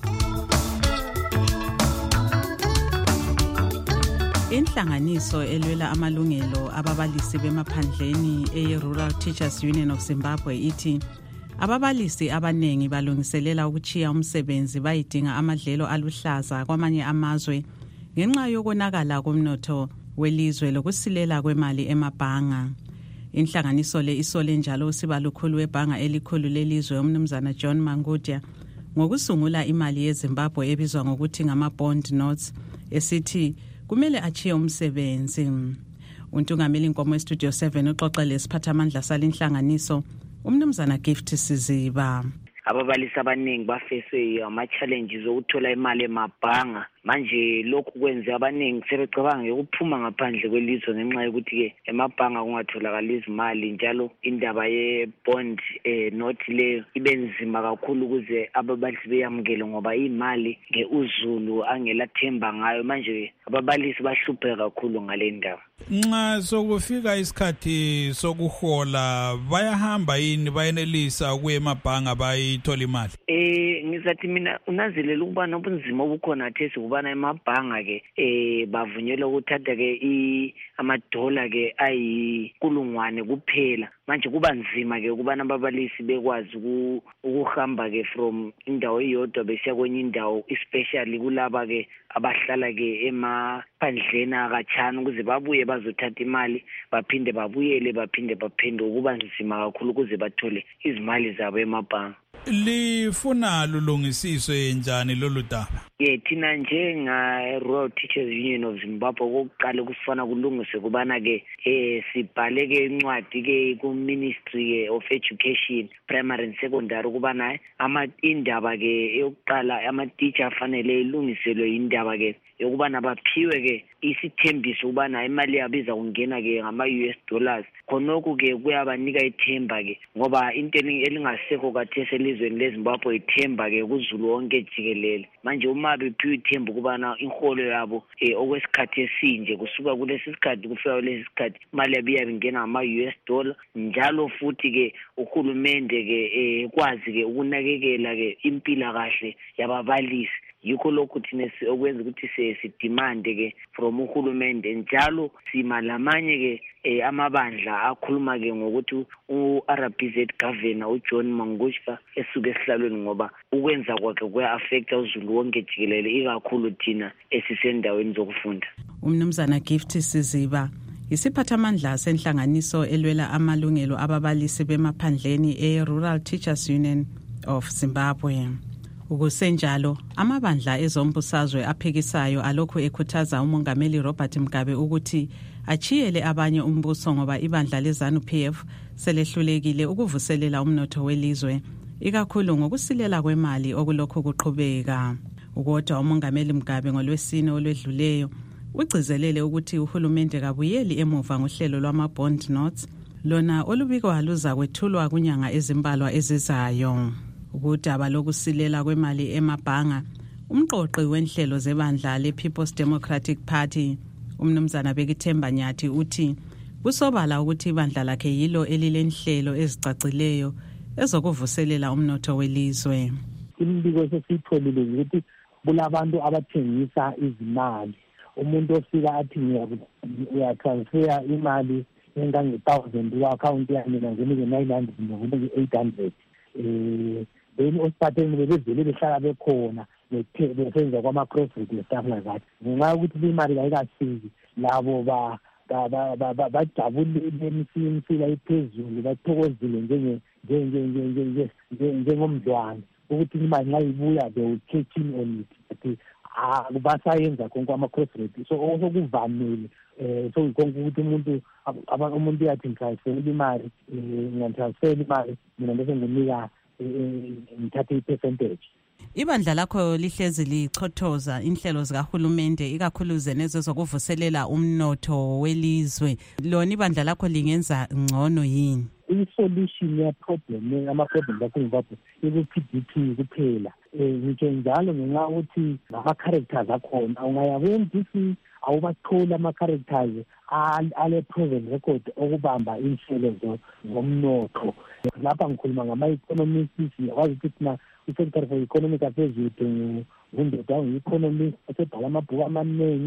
Inhlanganiso elwela amalungelo ababalisi bemaphandleni e-Rural Teachers Union of Zimbabwe ithi ababalisi abanengi balungiselela ukuchiya umsebenzi bayidinga amadlelo aluhlaza kwamanye amazwe ngenxa yokonakala komnotho welizwe lokusilela kwemali emabhanga. Inhlanganiso le isole njalo usibalukhulu webhanga elikhulu lelizwe umnumzana John Mangudya ngokusungula imali yeZimbabwe ebizwa ngokuthi ngama-bond notes esithi kumele achiye umsebenzi. Untungameli Nkomo we-Studio seven uxoxele isiphathamandla salinhlanganiso umnumzana Gift Siziba. Ababalisi abaningi bafese ama-challenges okuthola imali emabhanga. Manje lokhu kwenze abaningi sebecabanga ukuphuma ngaphandle kwelizwe ngenxa yokuthi ke emabhanga kungatholakala izimali, njalo indaba ye-bond eh note leyo ibe nzima kakhulu ukuze ababalisi beyamukele ngoba imali ngeuzulu angelathemba ngayo. Manje ababalisi bahlupheka kakhulu ngale ndaba. Nxa sokufika isikhathi sokuhola bayahamba yini bayenelisa ukuya emabhanga bayithola imali? Eh ngizathi mina unazelela ukuba nobunzima obukhona thesi ubana emabhanga ke eh bavunyelwa ukuthatha ke i amadola ke ayikulungwane kuphela. Manje kuba nzima ke ukubana ababalisi bekwazi ukuhamba ke from indawo eyodwa besiya kwenye indawo, especially kulaba ke abahlala ke emaphandleni akatshana ukuze babuye bazothatha imali baphinde babuyele baphinde baphenduke. Kuba nzima kakhulu ukuze bathole izimali zabo emabhanga. lifuna lulungisiswe njani lolu daba? Ye thina njenga Rural Teachers Union of Zimbabwe kokuqala kufana kulungiswe kubana ke eh sibhale ke incwadi ke ku Ministry of Education Primary and Secondary kubana ama indaba ke yokuqala ama teacher afanele ilungiselwe indaba ke yokubana baphiwe ke isithembiso ubana imali yabiza kungena ke ngama U S dollars khonoko ke kuyabanika ithemba ke ngoba into elingasekho kathese elizweni leZimbabwe ithemba ke kuZulu wonke jikelele manje uma bephiwe ithemba kubana iholo yabo eh okwesikhathi esinje kusuka kulesi sikhathi kufika kulesi sikhathi imali yabiya bingena ngama U S dollar njalo futhi ke uhulumende ke eh kwazi ke ukunakekela ke impila kahle yababalisi yikho lokho thina okwenza ukuthi sidimande ke from uhulumende njalo simalamanye ke eh, amabandla akhuluma ke ngokuthi u-R B Z governor uJohn Mangosuthu esuke esihlalweni ngoba ukwenza kwakhe kuya-affecta uZulu wonke jikelele ikakhulu thina esisendaweni zokufunda. Umnumzana Gift Siziba isiphathamandla senhlanganiso elwela amalungelo ababalisi bemaphandleni e-Rural Teachers Union of Zimbabwe. Ukusenjalo amabandla ezombusazwe aphikisayo alokhu ekhuthaza umongameli Robert Mugabe ukuthi achiyele abanye umbuso ngoba ibandla leZANU P F selehlulekile ukuvuselela umnotho welizwe ikakhulu ngokusilela kwemali okulokhu kuqhubeka. Ukodwa umongameli Mugabe ngolwesine olwedluleyo ugcizelele ukuthi uhulumende kabuyeli emuva ngohlelo lwama-bond notes lona olubikwa luza kwethulwa kunyanga ezimbalwa ezizayo. Ukudaba lokusilela kwemali emabhanga umqoqi wenhlelo zebandla le-People's Democratic Party umnumzana Bekithemba Nyathi uthi kusobala ukuthi ibandla lakhe yilo elilenhlelo ezicacileyo ezokuvuselela umnotho welizwe. Imbiko sesitholile ukuthi kulabantu abathengisa izimali umuntu ofika athi uyatransfer imali engange thousand ku-account yami nangenike nine hundred nangenike eight hundred eh then osiphatheni bebevele behlala bekhona besenza kwama-crossroad stuff like that ngenxa yokuthi imali kayikafiki labo bajabulile imsila iphezulu bathokozile njengomdlwane ukuthi imali nxa ibuya they will catch in on it but basayenza konke ama-crossroad so okuvamile um so konke ukuthi umuntu umuntu uyathi ngitransfera imali um ngiyatransfera imali mina bese nginika ngithathe i-percentage. Ibandla lakho lihlezi lichothoza inhlelo zikahulumende ikakhulu zenezo zokuvuselela umnotho welizwe. Lona ibandla lakho lingenza ngcono yini? I-solution ye-problem ama-problem lakho Zimbabwe iku-P D P kuphela. Um ngitsho njalo ngenxa yokuthi ama-characters akhona ungaya kwe-M D C awubatholi ama-characters ale-proven record okubamba inhlelo zomnotho. Lapha ngikhuluma ngama-economists ngiyakwazi ukuthi thina i-Secretary for Economic Affairs yethu undoda ungu-economist osebhala amabhuku amaningi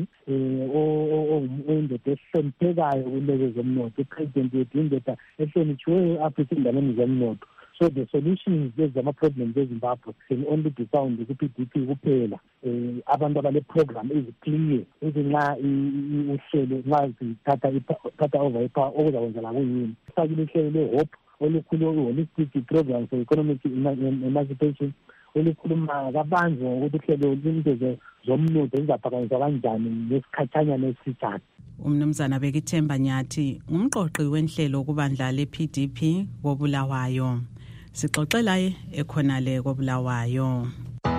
um oyindoda ehloniphekayo kulezi zomnotho. I-president yethu indoda ehlonitshiweyo apha esindabeni zomnotho. So the solutions zama-problems eZimbabwe can only be found ku-P D P kuphela. Um abantu abale-program eziclear ezinxa uhlelo nxa zithatha over ipower okuzakwenzela kuyini. Fakile uhlelo le-hope olukhulu holistic program for economic emancipation olukhuluma kabanzi ngokuthi uhlelo into zomnotho zizaphakanyiswa kanjani ngesikhathanya nesithathu. Umnumzana Bekithemba Nyathi ngumqoqi wenhlelo kubandla le-P D P koBulawayo. Sixoxela ekhonale koBulawayo.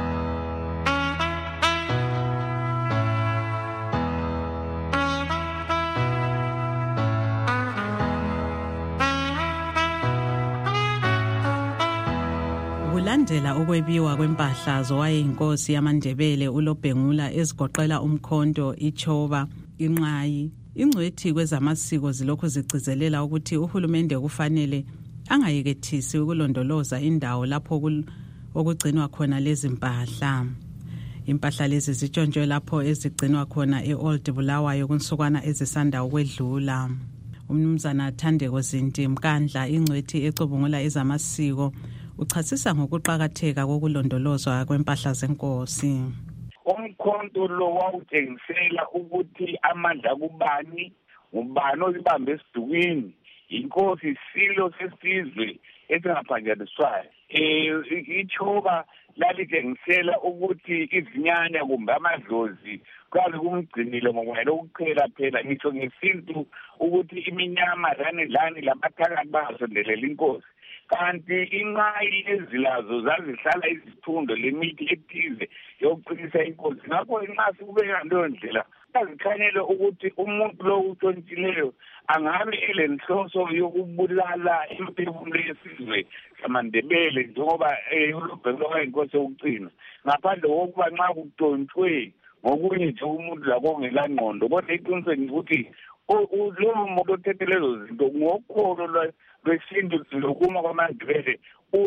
Kulandela ukwebiwa kwempahla zowayeyinkosi yamaNdebele uLobhengula ezigoqela umkhonto, ichoba, inqayi, ingcwethi kwezamasiko zilokhu zigcizelela ukuthi uhulumende kufanele angayekethisi ukulondoloza indawo lapho okugcinwa khona lezi mpahla. Impahla lezi zitshonjwe lapho ezigcinwa khona e-Old Bulawayo kunsukwana ezisanda ukwedlula. Umnumzana Thandeko Zinti Mkandla ingcwethi ecubungula ezamasiko uchasisa ngokuqhakatheka kokulondolozwa kwempahla zenkosi. Umkhonto lo wawutshengisela ukuthi amandla kubani ubani olibambe esidukwini inkosi isilo sesizwe esingaphanjaniswayo eh ichoba lalitshengisela ukuthi izinyanya kumbe amadlozi kwazi kumgcinile ngokwena ukuqhela phela ngitsho ngesintu ukuthi iminyama lani lani lamathakathi basondelela inkosi kanti inqayi ezilazo zazihlala izithundo lemithi ethize yokuqinisa inkosi ngakho inqasi kubeka leyo ndlela azikhanyele ukuthi umuntu lo utshonthileyo angabe elenhloso yokubulala imphefumulo yesizwe samaNdebele njengoba ulobheko kayinkosi yokucina ngaphandle kokuba nxa kutontshwe ngokunye nje umuntu lako ngelangqondo kodwa iqinisweni ukuthi lowo muntu othethe lezo zinto ngokholo lwesintu lokuma kwamaNdebele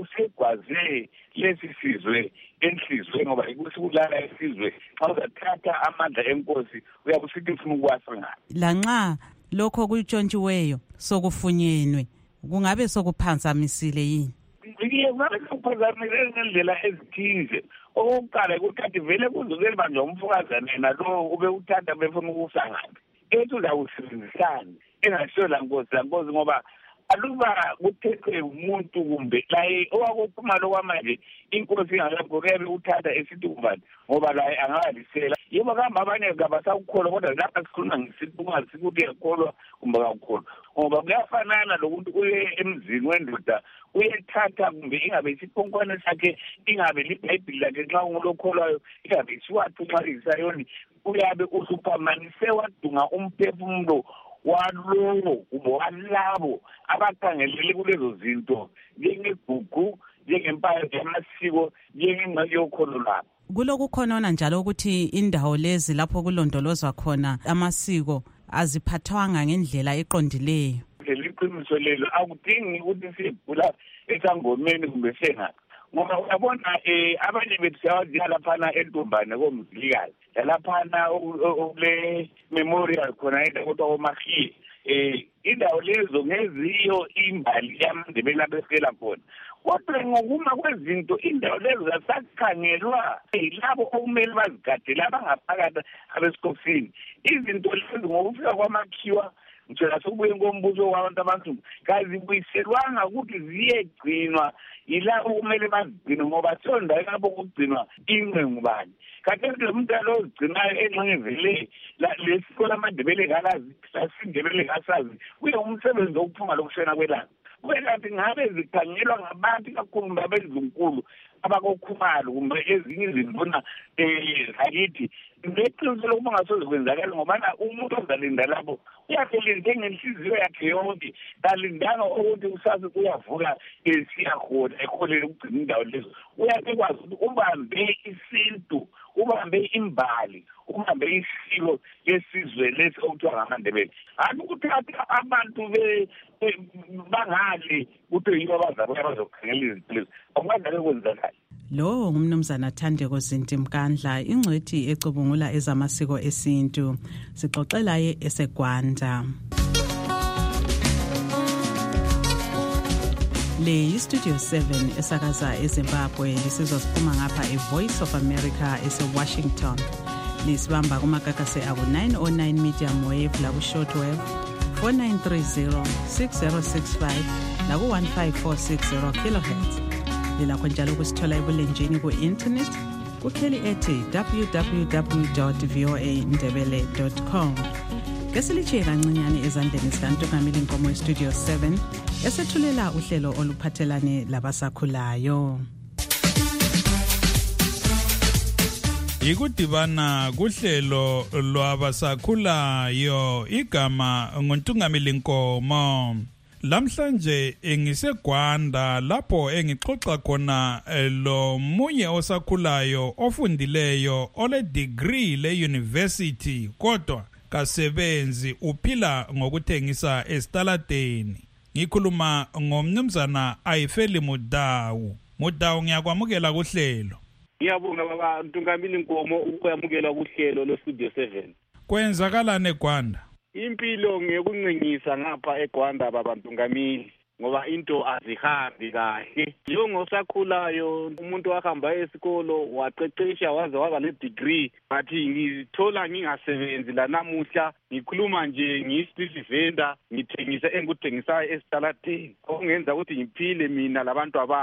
usegwaze lesi sizwe enhlizweni ngoba ikusikulala isizwe xa uzathatha amandla enkosi uyabusithi ufuna ukwasa ngayo lanxa lokho kutshontshiweyo sokufunyenwe kungabe sokuphazamisile yini ngiye ngabe sokuphazamisile ngendlela ezithize okokuqala ukuthi vele kuzokele manje umfukazana yena lo ube uthatha befuna ukusa ngapi ethi uzawusebenzisana engasiyo la nkosi la nkosi ngoba aluba kuthethwe umuntu kumbe laye owakuphuma lokwamanje inkosi ingakho kebe uthatha esithi kubani ngoba laye angabalisela yebo kamba abanye ngabasakukholwa kodwa lapha sikhuluma ngisithi kungazi ukuthi yakholwa kumbe akakholwa ngoba kuyafanana lokuthi uye emzini wendoda uyethatha kumbe ingabe isiphonkwane sakhe ingabe libhayibhili lakhe nxa ungolokholwayo ingabe isiwathu nxa isayoni uyabe usuphamanise wadunga umphefumulo walowo walabo abakhangelele kulezo zinto njengegugu njengempahla yamasiko njengengxenye yokholo lwabo kulokukhonona njalo ukuthi indawo lezi lapho kulondolozwa khona amasiko aziphathwanga ngendlela eqondileyo liqiniso lelo akudingi ukuthi sibhula esangomeni kumbe sengaphi ngoba uyabona eh abanye bethu siyawaziya laphana entombane komzilikazi laphana okule memorial khona into kodwa omahiye eh indawo lezo ngeziyo imbali yamaNdebele abesela khona kodwa ngokuma kwezinto indawo lezo zasakhangelwa yilabo okumele bazigadele abangaphakathi abesikofini izinto lezi ngokufika kwamakhiwa nje lasokubuye ngombuso wabantu abansundu kazibuyiselwanga ukuthi ziyegcinwa yilabo kumele bazigcine ngoba sonda lapho kugcinwa ingcengu bani kathesi lo muntu lo ozigcinayo enxengevele lesiko lamaNdebele kalazi lasindebele kasazi kuye umsebenzi wokuphuma lokushena kwelanga kwelanti ngabe zikhangelwa ngabantu kakhulu babezulunkulu abakokhumalo kumbe ezinye izinduna eh zakithi ngeqiniso lokuba ngasoze kwenzakala ngoba umuntu ozalinda lapho uyaselinda ngenhliziyo yakhe yonke kalindanga ukuthi usazi uyavuka esiyahola ekholele ukugcina indawo lezo uyakwazi ukuthi ubambe isintu ubambe imbali ubambe isiko lesizwe lesi okuthiwa ngamaNdebele hayi ukuthatha abantu be bangale ukuthi yibo abazabe abazokhangela izinto lezi akwazi ukwenzakala lo ngumnumzana Thandeko Zinti Mkandla ingcwethi ecubungula ezamasiko esintu sixoxela ye eseGwanda le Studio seven esakaza eZimbabwe lisizosiphuma ngapha eVoice of America eseWashington lisibamba kumakakase aku nine oh nine medium wave laku shortwave four nine three zero six zero six five laku one five four six zero kilohertz lilakho njalo kusithola ebulenjini ku-internet kukheli ethi w w w dot voa ndebele dot com ngesilitshiye kancinyane ezandleni zikantungameli Nkomo eStudio seven esethulela uhlelo oluphathelane labasakhulayo Yikudibana kuhlelo lwabasakhulayo igama nguntungameli Nkomo lamhlanje engiseGwanda lapho engixoxa khona lo munye osakhulayo ofundileyo ole degree le university kodwa kasebenzi uphila ngokuthengisa esitaladeni ngikhuluma ngomnumzana Ayifeli Mudawu Mudawu ngiyakwamukela kuhlelo Ngiyabonga baba Ntungameli Nkomo ukuyamukela kuhlelo lo Studio seven Kwenzakalani eGwanda Impilo ngekuncenyisa ngapha eGwanda baba Ntungameli ngoba into azihambi kahle njengosakhulayo umuntu wahamba esikolo waqeqesha waze waba le degree bathi ngithola ngingasebenzi la namuhla ngikhuluma nje ngiyistreet vendor ngithengisa engikuthengisayo esitaladeni okungenza ukuthi ngiphile mina labantu abami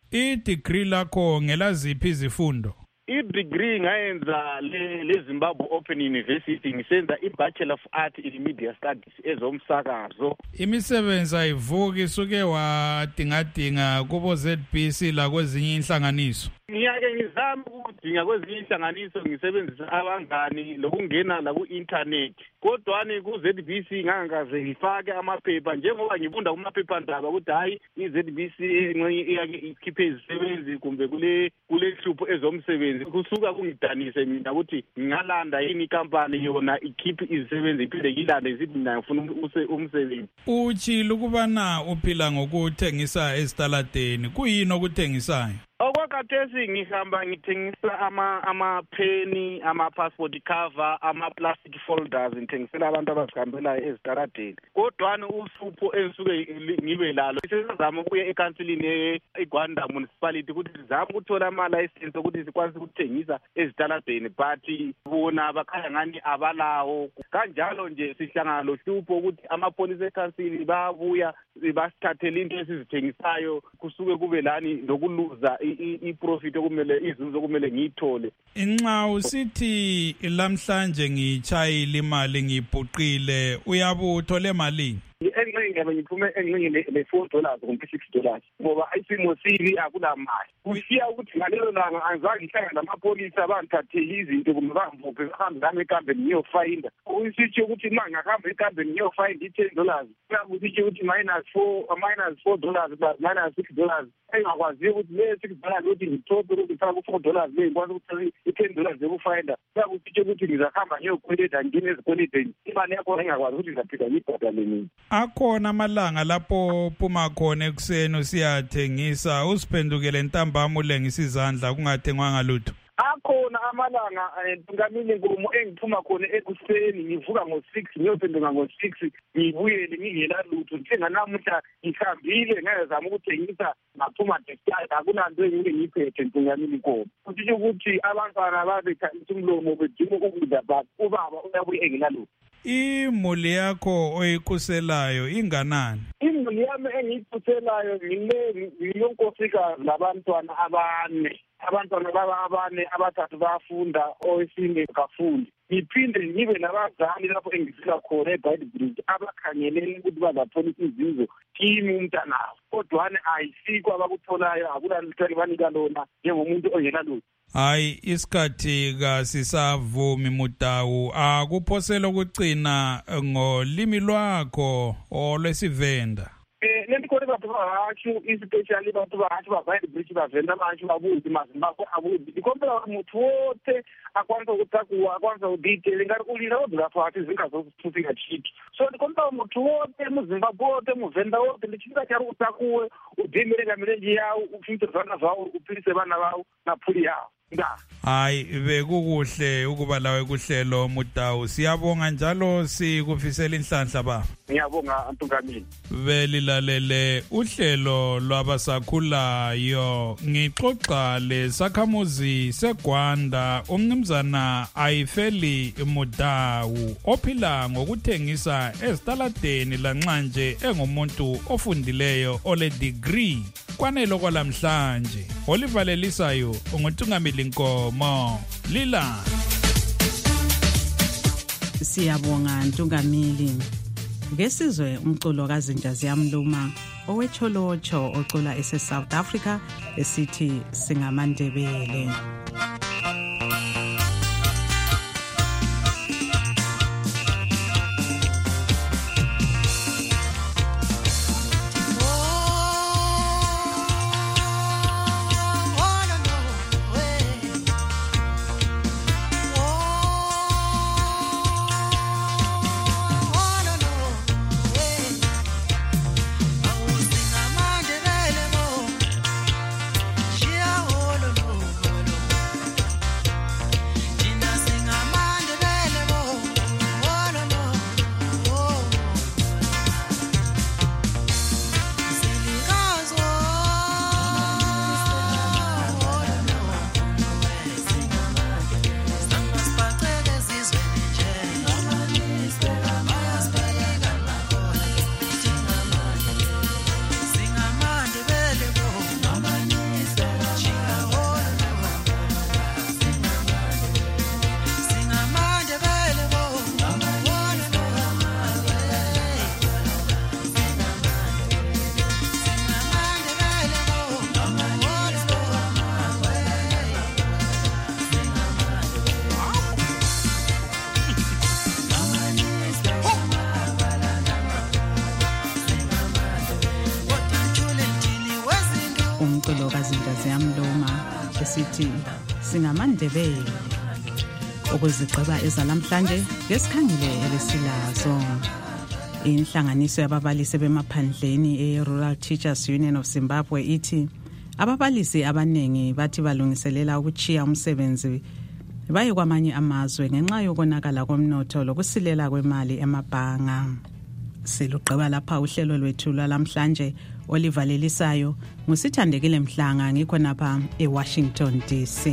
I-degree lakho ngelaziphi izifundo? I-degree ngayenza le-Zimbabwe Open University, ngisenza i-Bachelor of Art in Media Studies ezomsakazo. Imisebenzi ayivuki suke wadingadinga kubo Z B C la kwezinye inhlanganiso. Ngiyake ngizama ukudinga kwezinye inhlanganiso ngisebenzisa abangani lokungena la ku-internet. Kodwani ku-Z B C ngangikaze ngifake amaphepha njengoba ngifunda kumaphephandaba ukuthi hayi i-Z B C iyake ikhiphe izisebenzi kumbe kule kule hlupho ezomsebenzi. Kusuka kungidanise mina ukuthi ngingalanda yini ikampani yona ikhiphe izisebenzi iphinde ngilande isithi mina ngifuna umsebenzi. Utshilo ukubana uphila ngokuthengisa ezitaladeni, kuyini okuthengisayo? Okwakhathesi ngihamba ngithengisa ama amapheni, ama-passport cover, ama-plastic folders, ngithengisela abantu abazihambelayo ezitaradeni. Kodwani uhlupho engisuke ngibe lalo sesizama ukuya ekansilini eGwanda municipality ukuthi sizame ukuthola ama-license ukuthi sikwazi ukuthengisa ezitaradeni, but bona bakhaya ngani abalawo. Kanjalo nje sihlangana lohlupho ukuthi amapolice ekansili bayabuya basithathele into esizithengisayo kusuke kube lani lokuluza i-profit okumele izuzo okumele ngiyithole. Inxa usithi lamhlanje ngitshayile imali ngibhuqile, uyabe uthole malini? Engxenye ngabe ngiphume engxenye le-four dollars kumbe six dollars ngoba isimo sibi akulamali. Kushiya ukuthi ngalelo langa angizange ngihlangane namapolisa bangithathele izinto kumbe bangibophe ngihambe ngami ekambeni ngiyofayinda. Kusitsho ukuthi ma ngihamba ekambeni ngiyofayinda i-ten dollars kusitsho ukuthi minus four minus four dollars minus six dollars. Engakwaziyo ukuthi le six dollars ukuthi ngithope ukuthi ngifaka ku-four dollars le ngikwazi ukuthi i-ten dollars yokufayinda. Kusitsho ukuthi ngizakuhamba ngiyokweleda ngine ezikweledeni imali yakhona engakwazi ukuthi ngizaphinda ngiyibhadale mina. Akhona amalanga lapho phuma khona ekuseni usiyathengisa usiphendukele ntambama ulengisa izandla kungathengwanga lutho? Akhona amalanga ngamini ngomo engiphuma khona ekuseni ngivuka ngo-six ngiyophenduka ngo-six ngibuyele ngingela lutho njenga namuhla ngihambile ngayezama ukuthengisa ngaphuma desitata akunanto engike ngiyiphethe ngamini ngomo. Kusho ukuthi abantwana babethalisa umlomo bedinga ukudla but ubaba uyabuye engela lutho. Imuli yakho oyikuselayo inganani? Imuli yami engiyikuselayo ngile ngiyonkosikazi labantwana abane. Abantwana baba abane abathathu bayafunda oyesine kafundi. Ngiphinde ngibe nabazali lapho engisika khona eBhayibheli abakhangelele ukuthi bazathola izinzo kimi umntanawo. Kodwani ayisikho abakutholayo akulalithali banika lona njengomuntu ongela lutho. Hayi isikhathi kasisavumi Mutawu, akuphosela ukugcina ngolimi lwakho olwesivenda. Eh lentikhona bathu bahashu especially bathu bahashu baBhayibheli bavenda manje babuzi mazimbabwe abuzi ikompela umuntu wonke akwanza ukutakuwa akwanza udetail ngari kulira odlapha athi zingazokufika chiti. So ikompela umuntu wonke muZimbabwe wonke muvenda wonke lichika chari utakuwe udimire ngamilenji yawo ufite zana zawo uphilise bana bawo naphuli yawo. Hayi bekukuhle ukuba lawe kuhlelo Mutawu, siyabonga njalo sikufisela inhlanhla ba. Ngiyabonga Ntungamili. Belilalele uhlelo lwabasakhulayo ngixoxa lesakhamuzi seGwanda umnumzana Ayifeli Mutawu ophila ngokuthengisa ezitaladeni lanxanje engumuntu ofundileyo ole degree kwanele kwalamhlanje. Olivalelisayo unguNtungamili Nkomo Lila. Siyabonga Ntungamili. Ngesizwe umculo kaZinja Ziyamluma owecholocho ocula ese South Africa esithi singamandebele. Mandebele, singamandebele. Ukuzigqiba ezalamhlanje ngesikhangile elesilazo. Inhlanganiso yababalisi bemaphandleni e-Rural Teachers Union of Zimbabwe ithi ababalisi abanengi bathi balungiselela ukuchiya umsebenzi baye kwamanye amazwe ngenxa yokonakala komnotho lokusilela kwemali emabhanga. Siluqeba lapha uhlelo lwethu lwalamhlanje olivalelisayo ngusithandekile Mhlanga ngikho napha eWashington D C.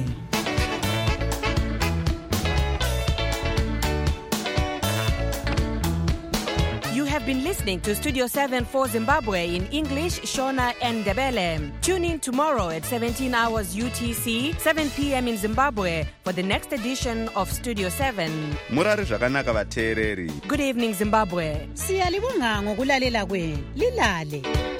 Been listening to Studio seven for Zimbabwe in English, Shona and Ndebele. Tune in tomorrow at seventeen hours U T C, seven p.m. in Zimbabwe for the next edition of Studio seven. Murari zvakanaka vateereri. Good evening, Zimbabwe. Siyalibonga ngokulalela kwenu. Lilale.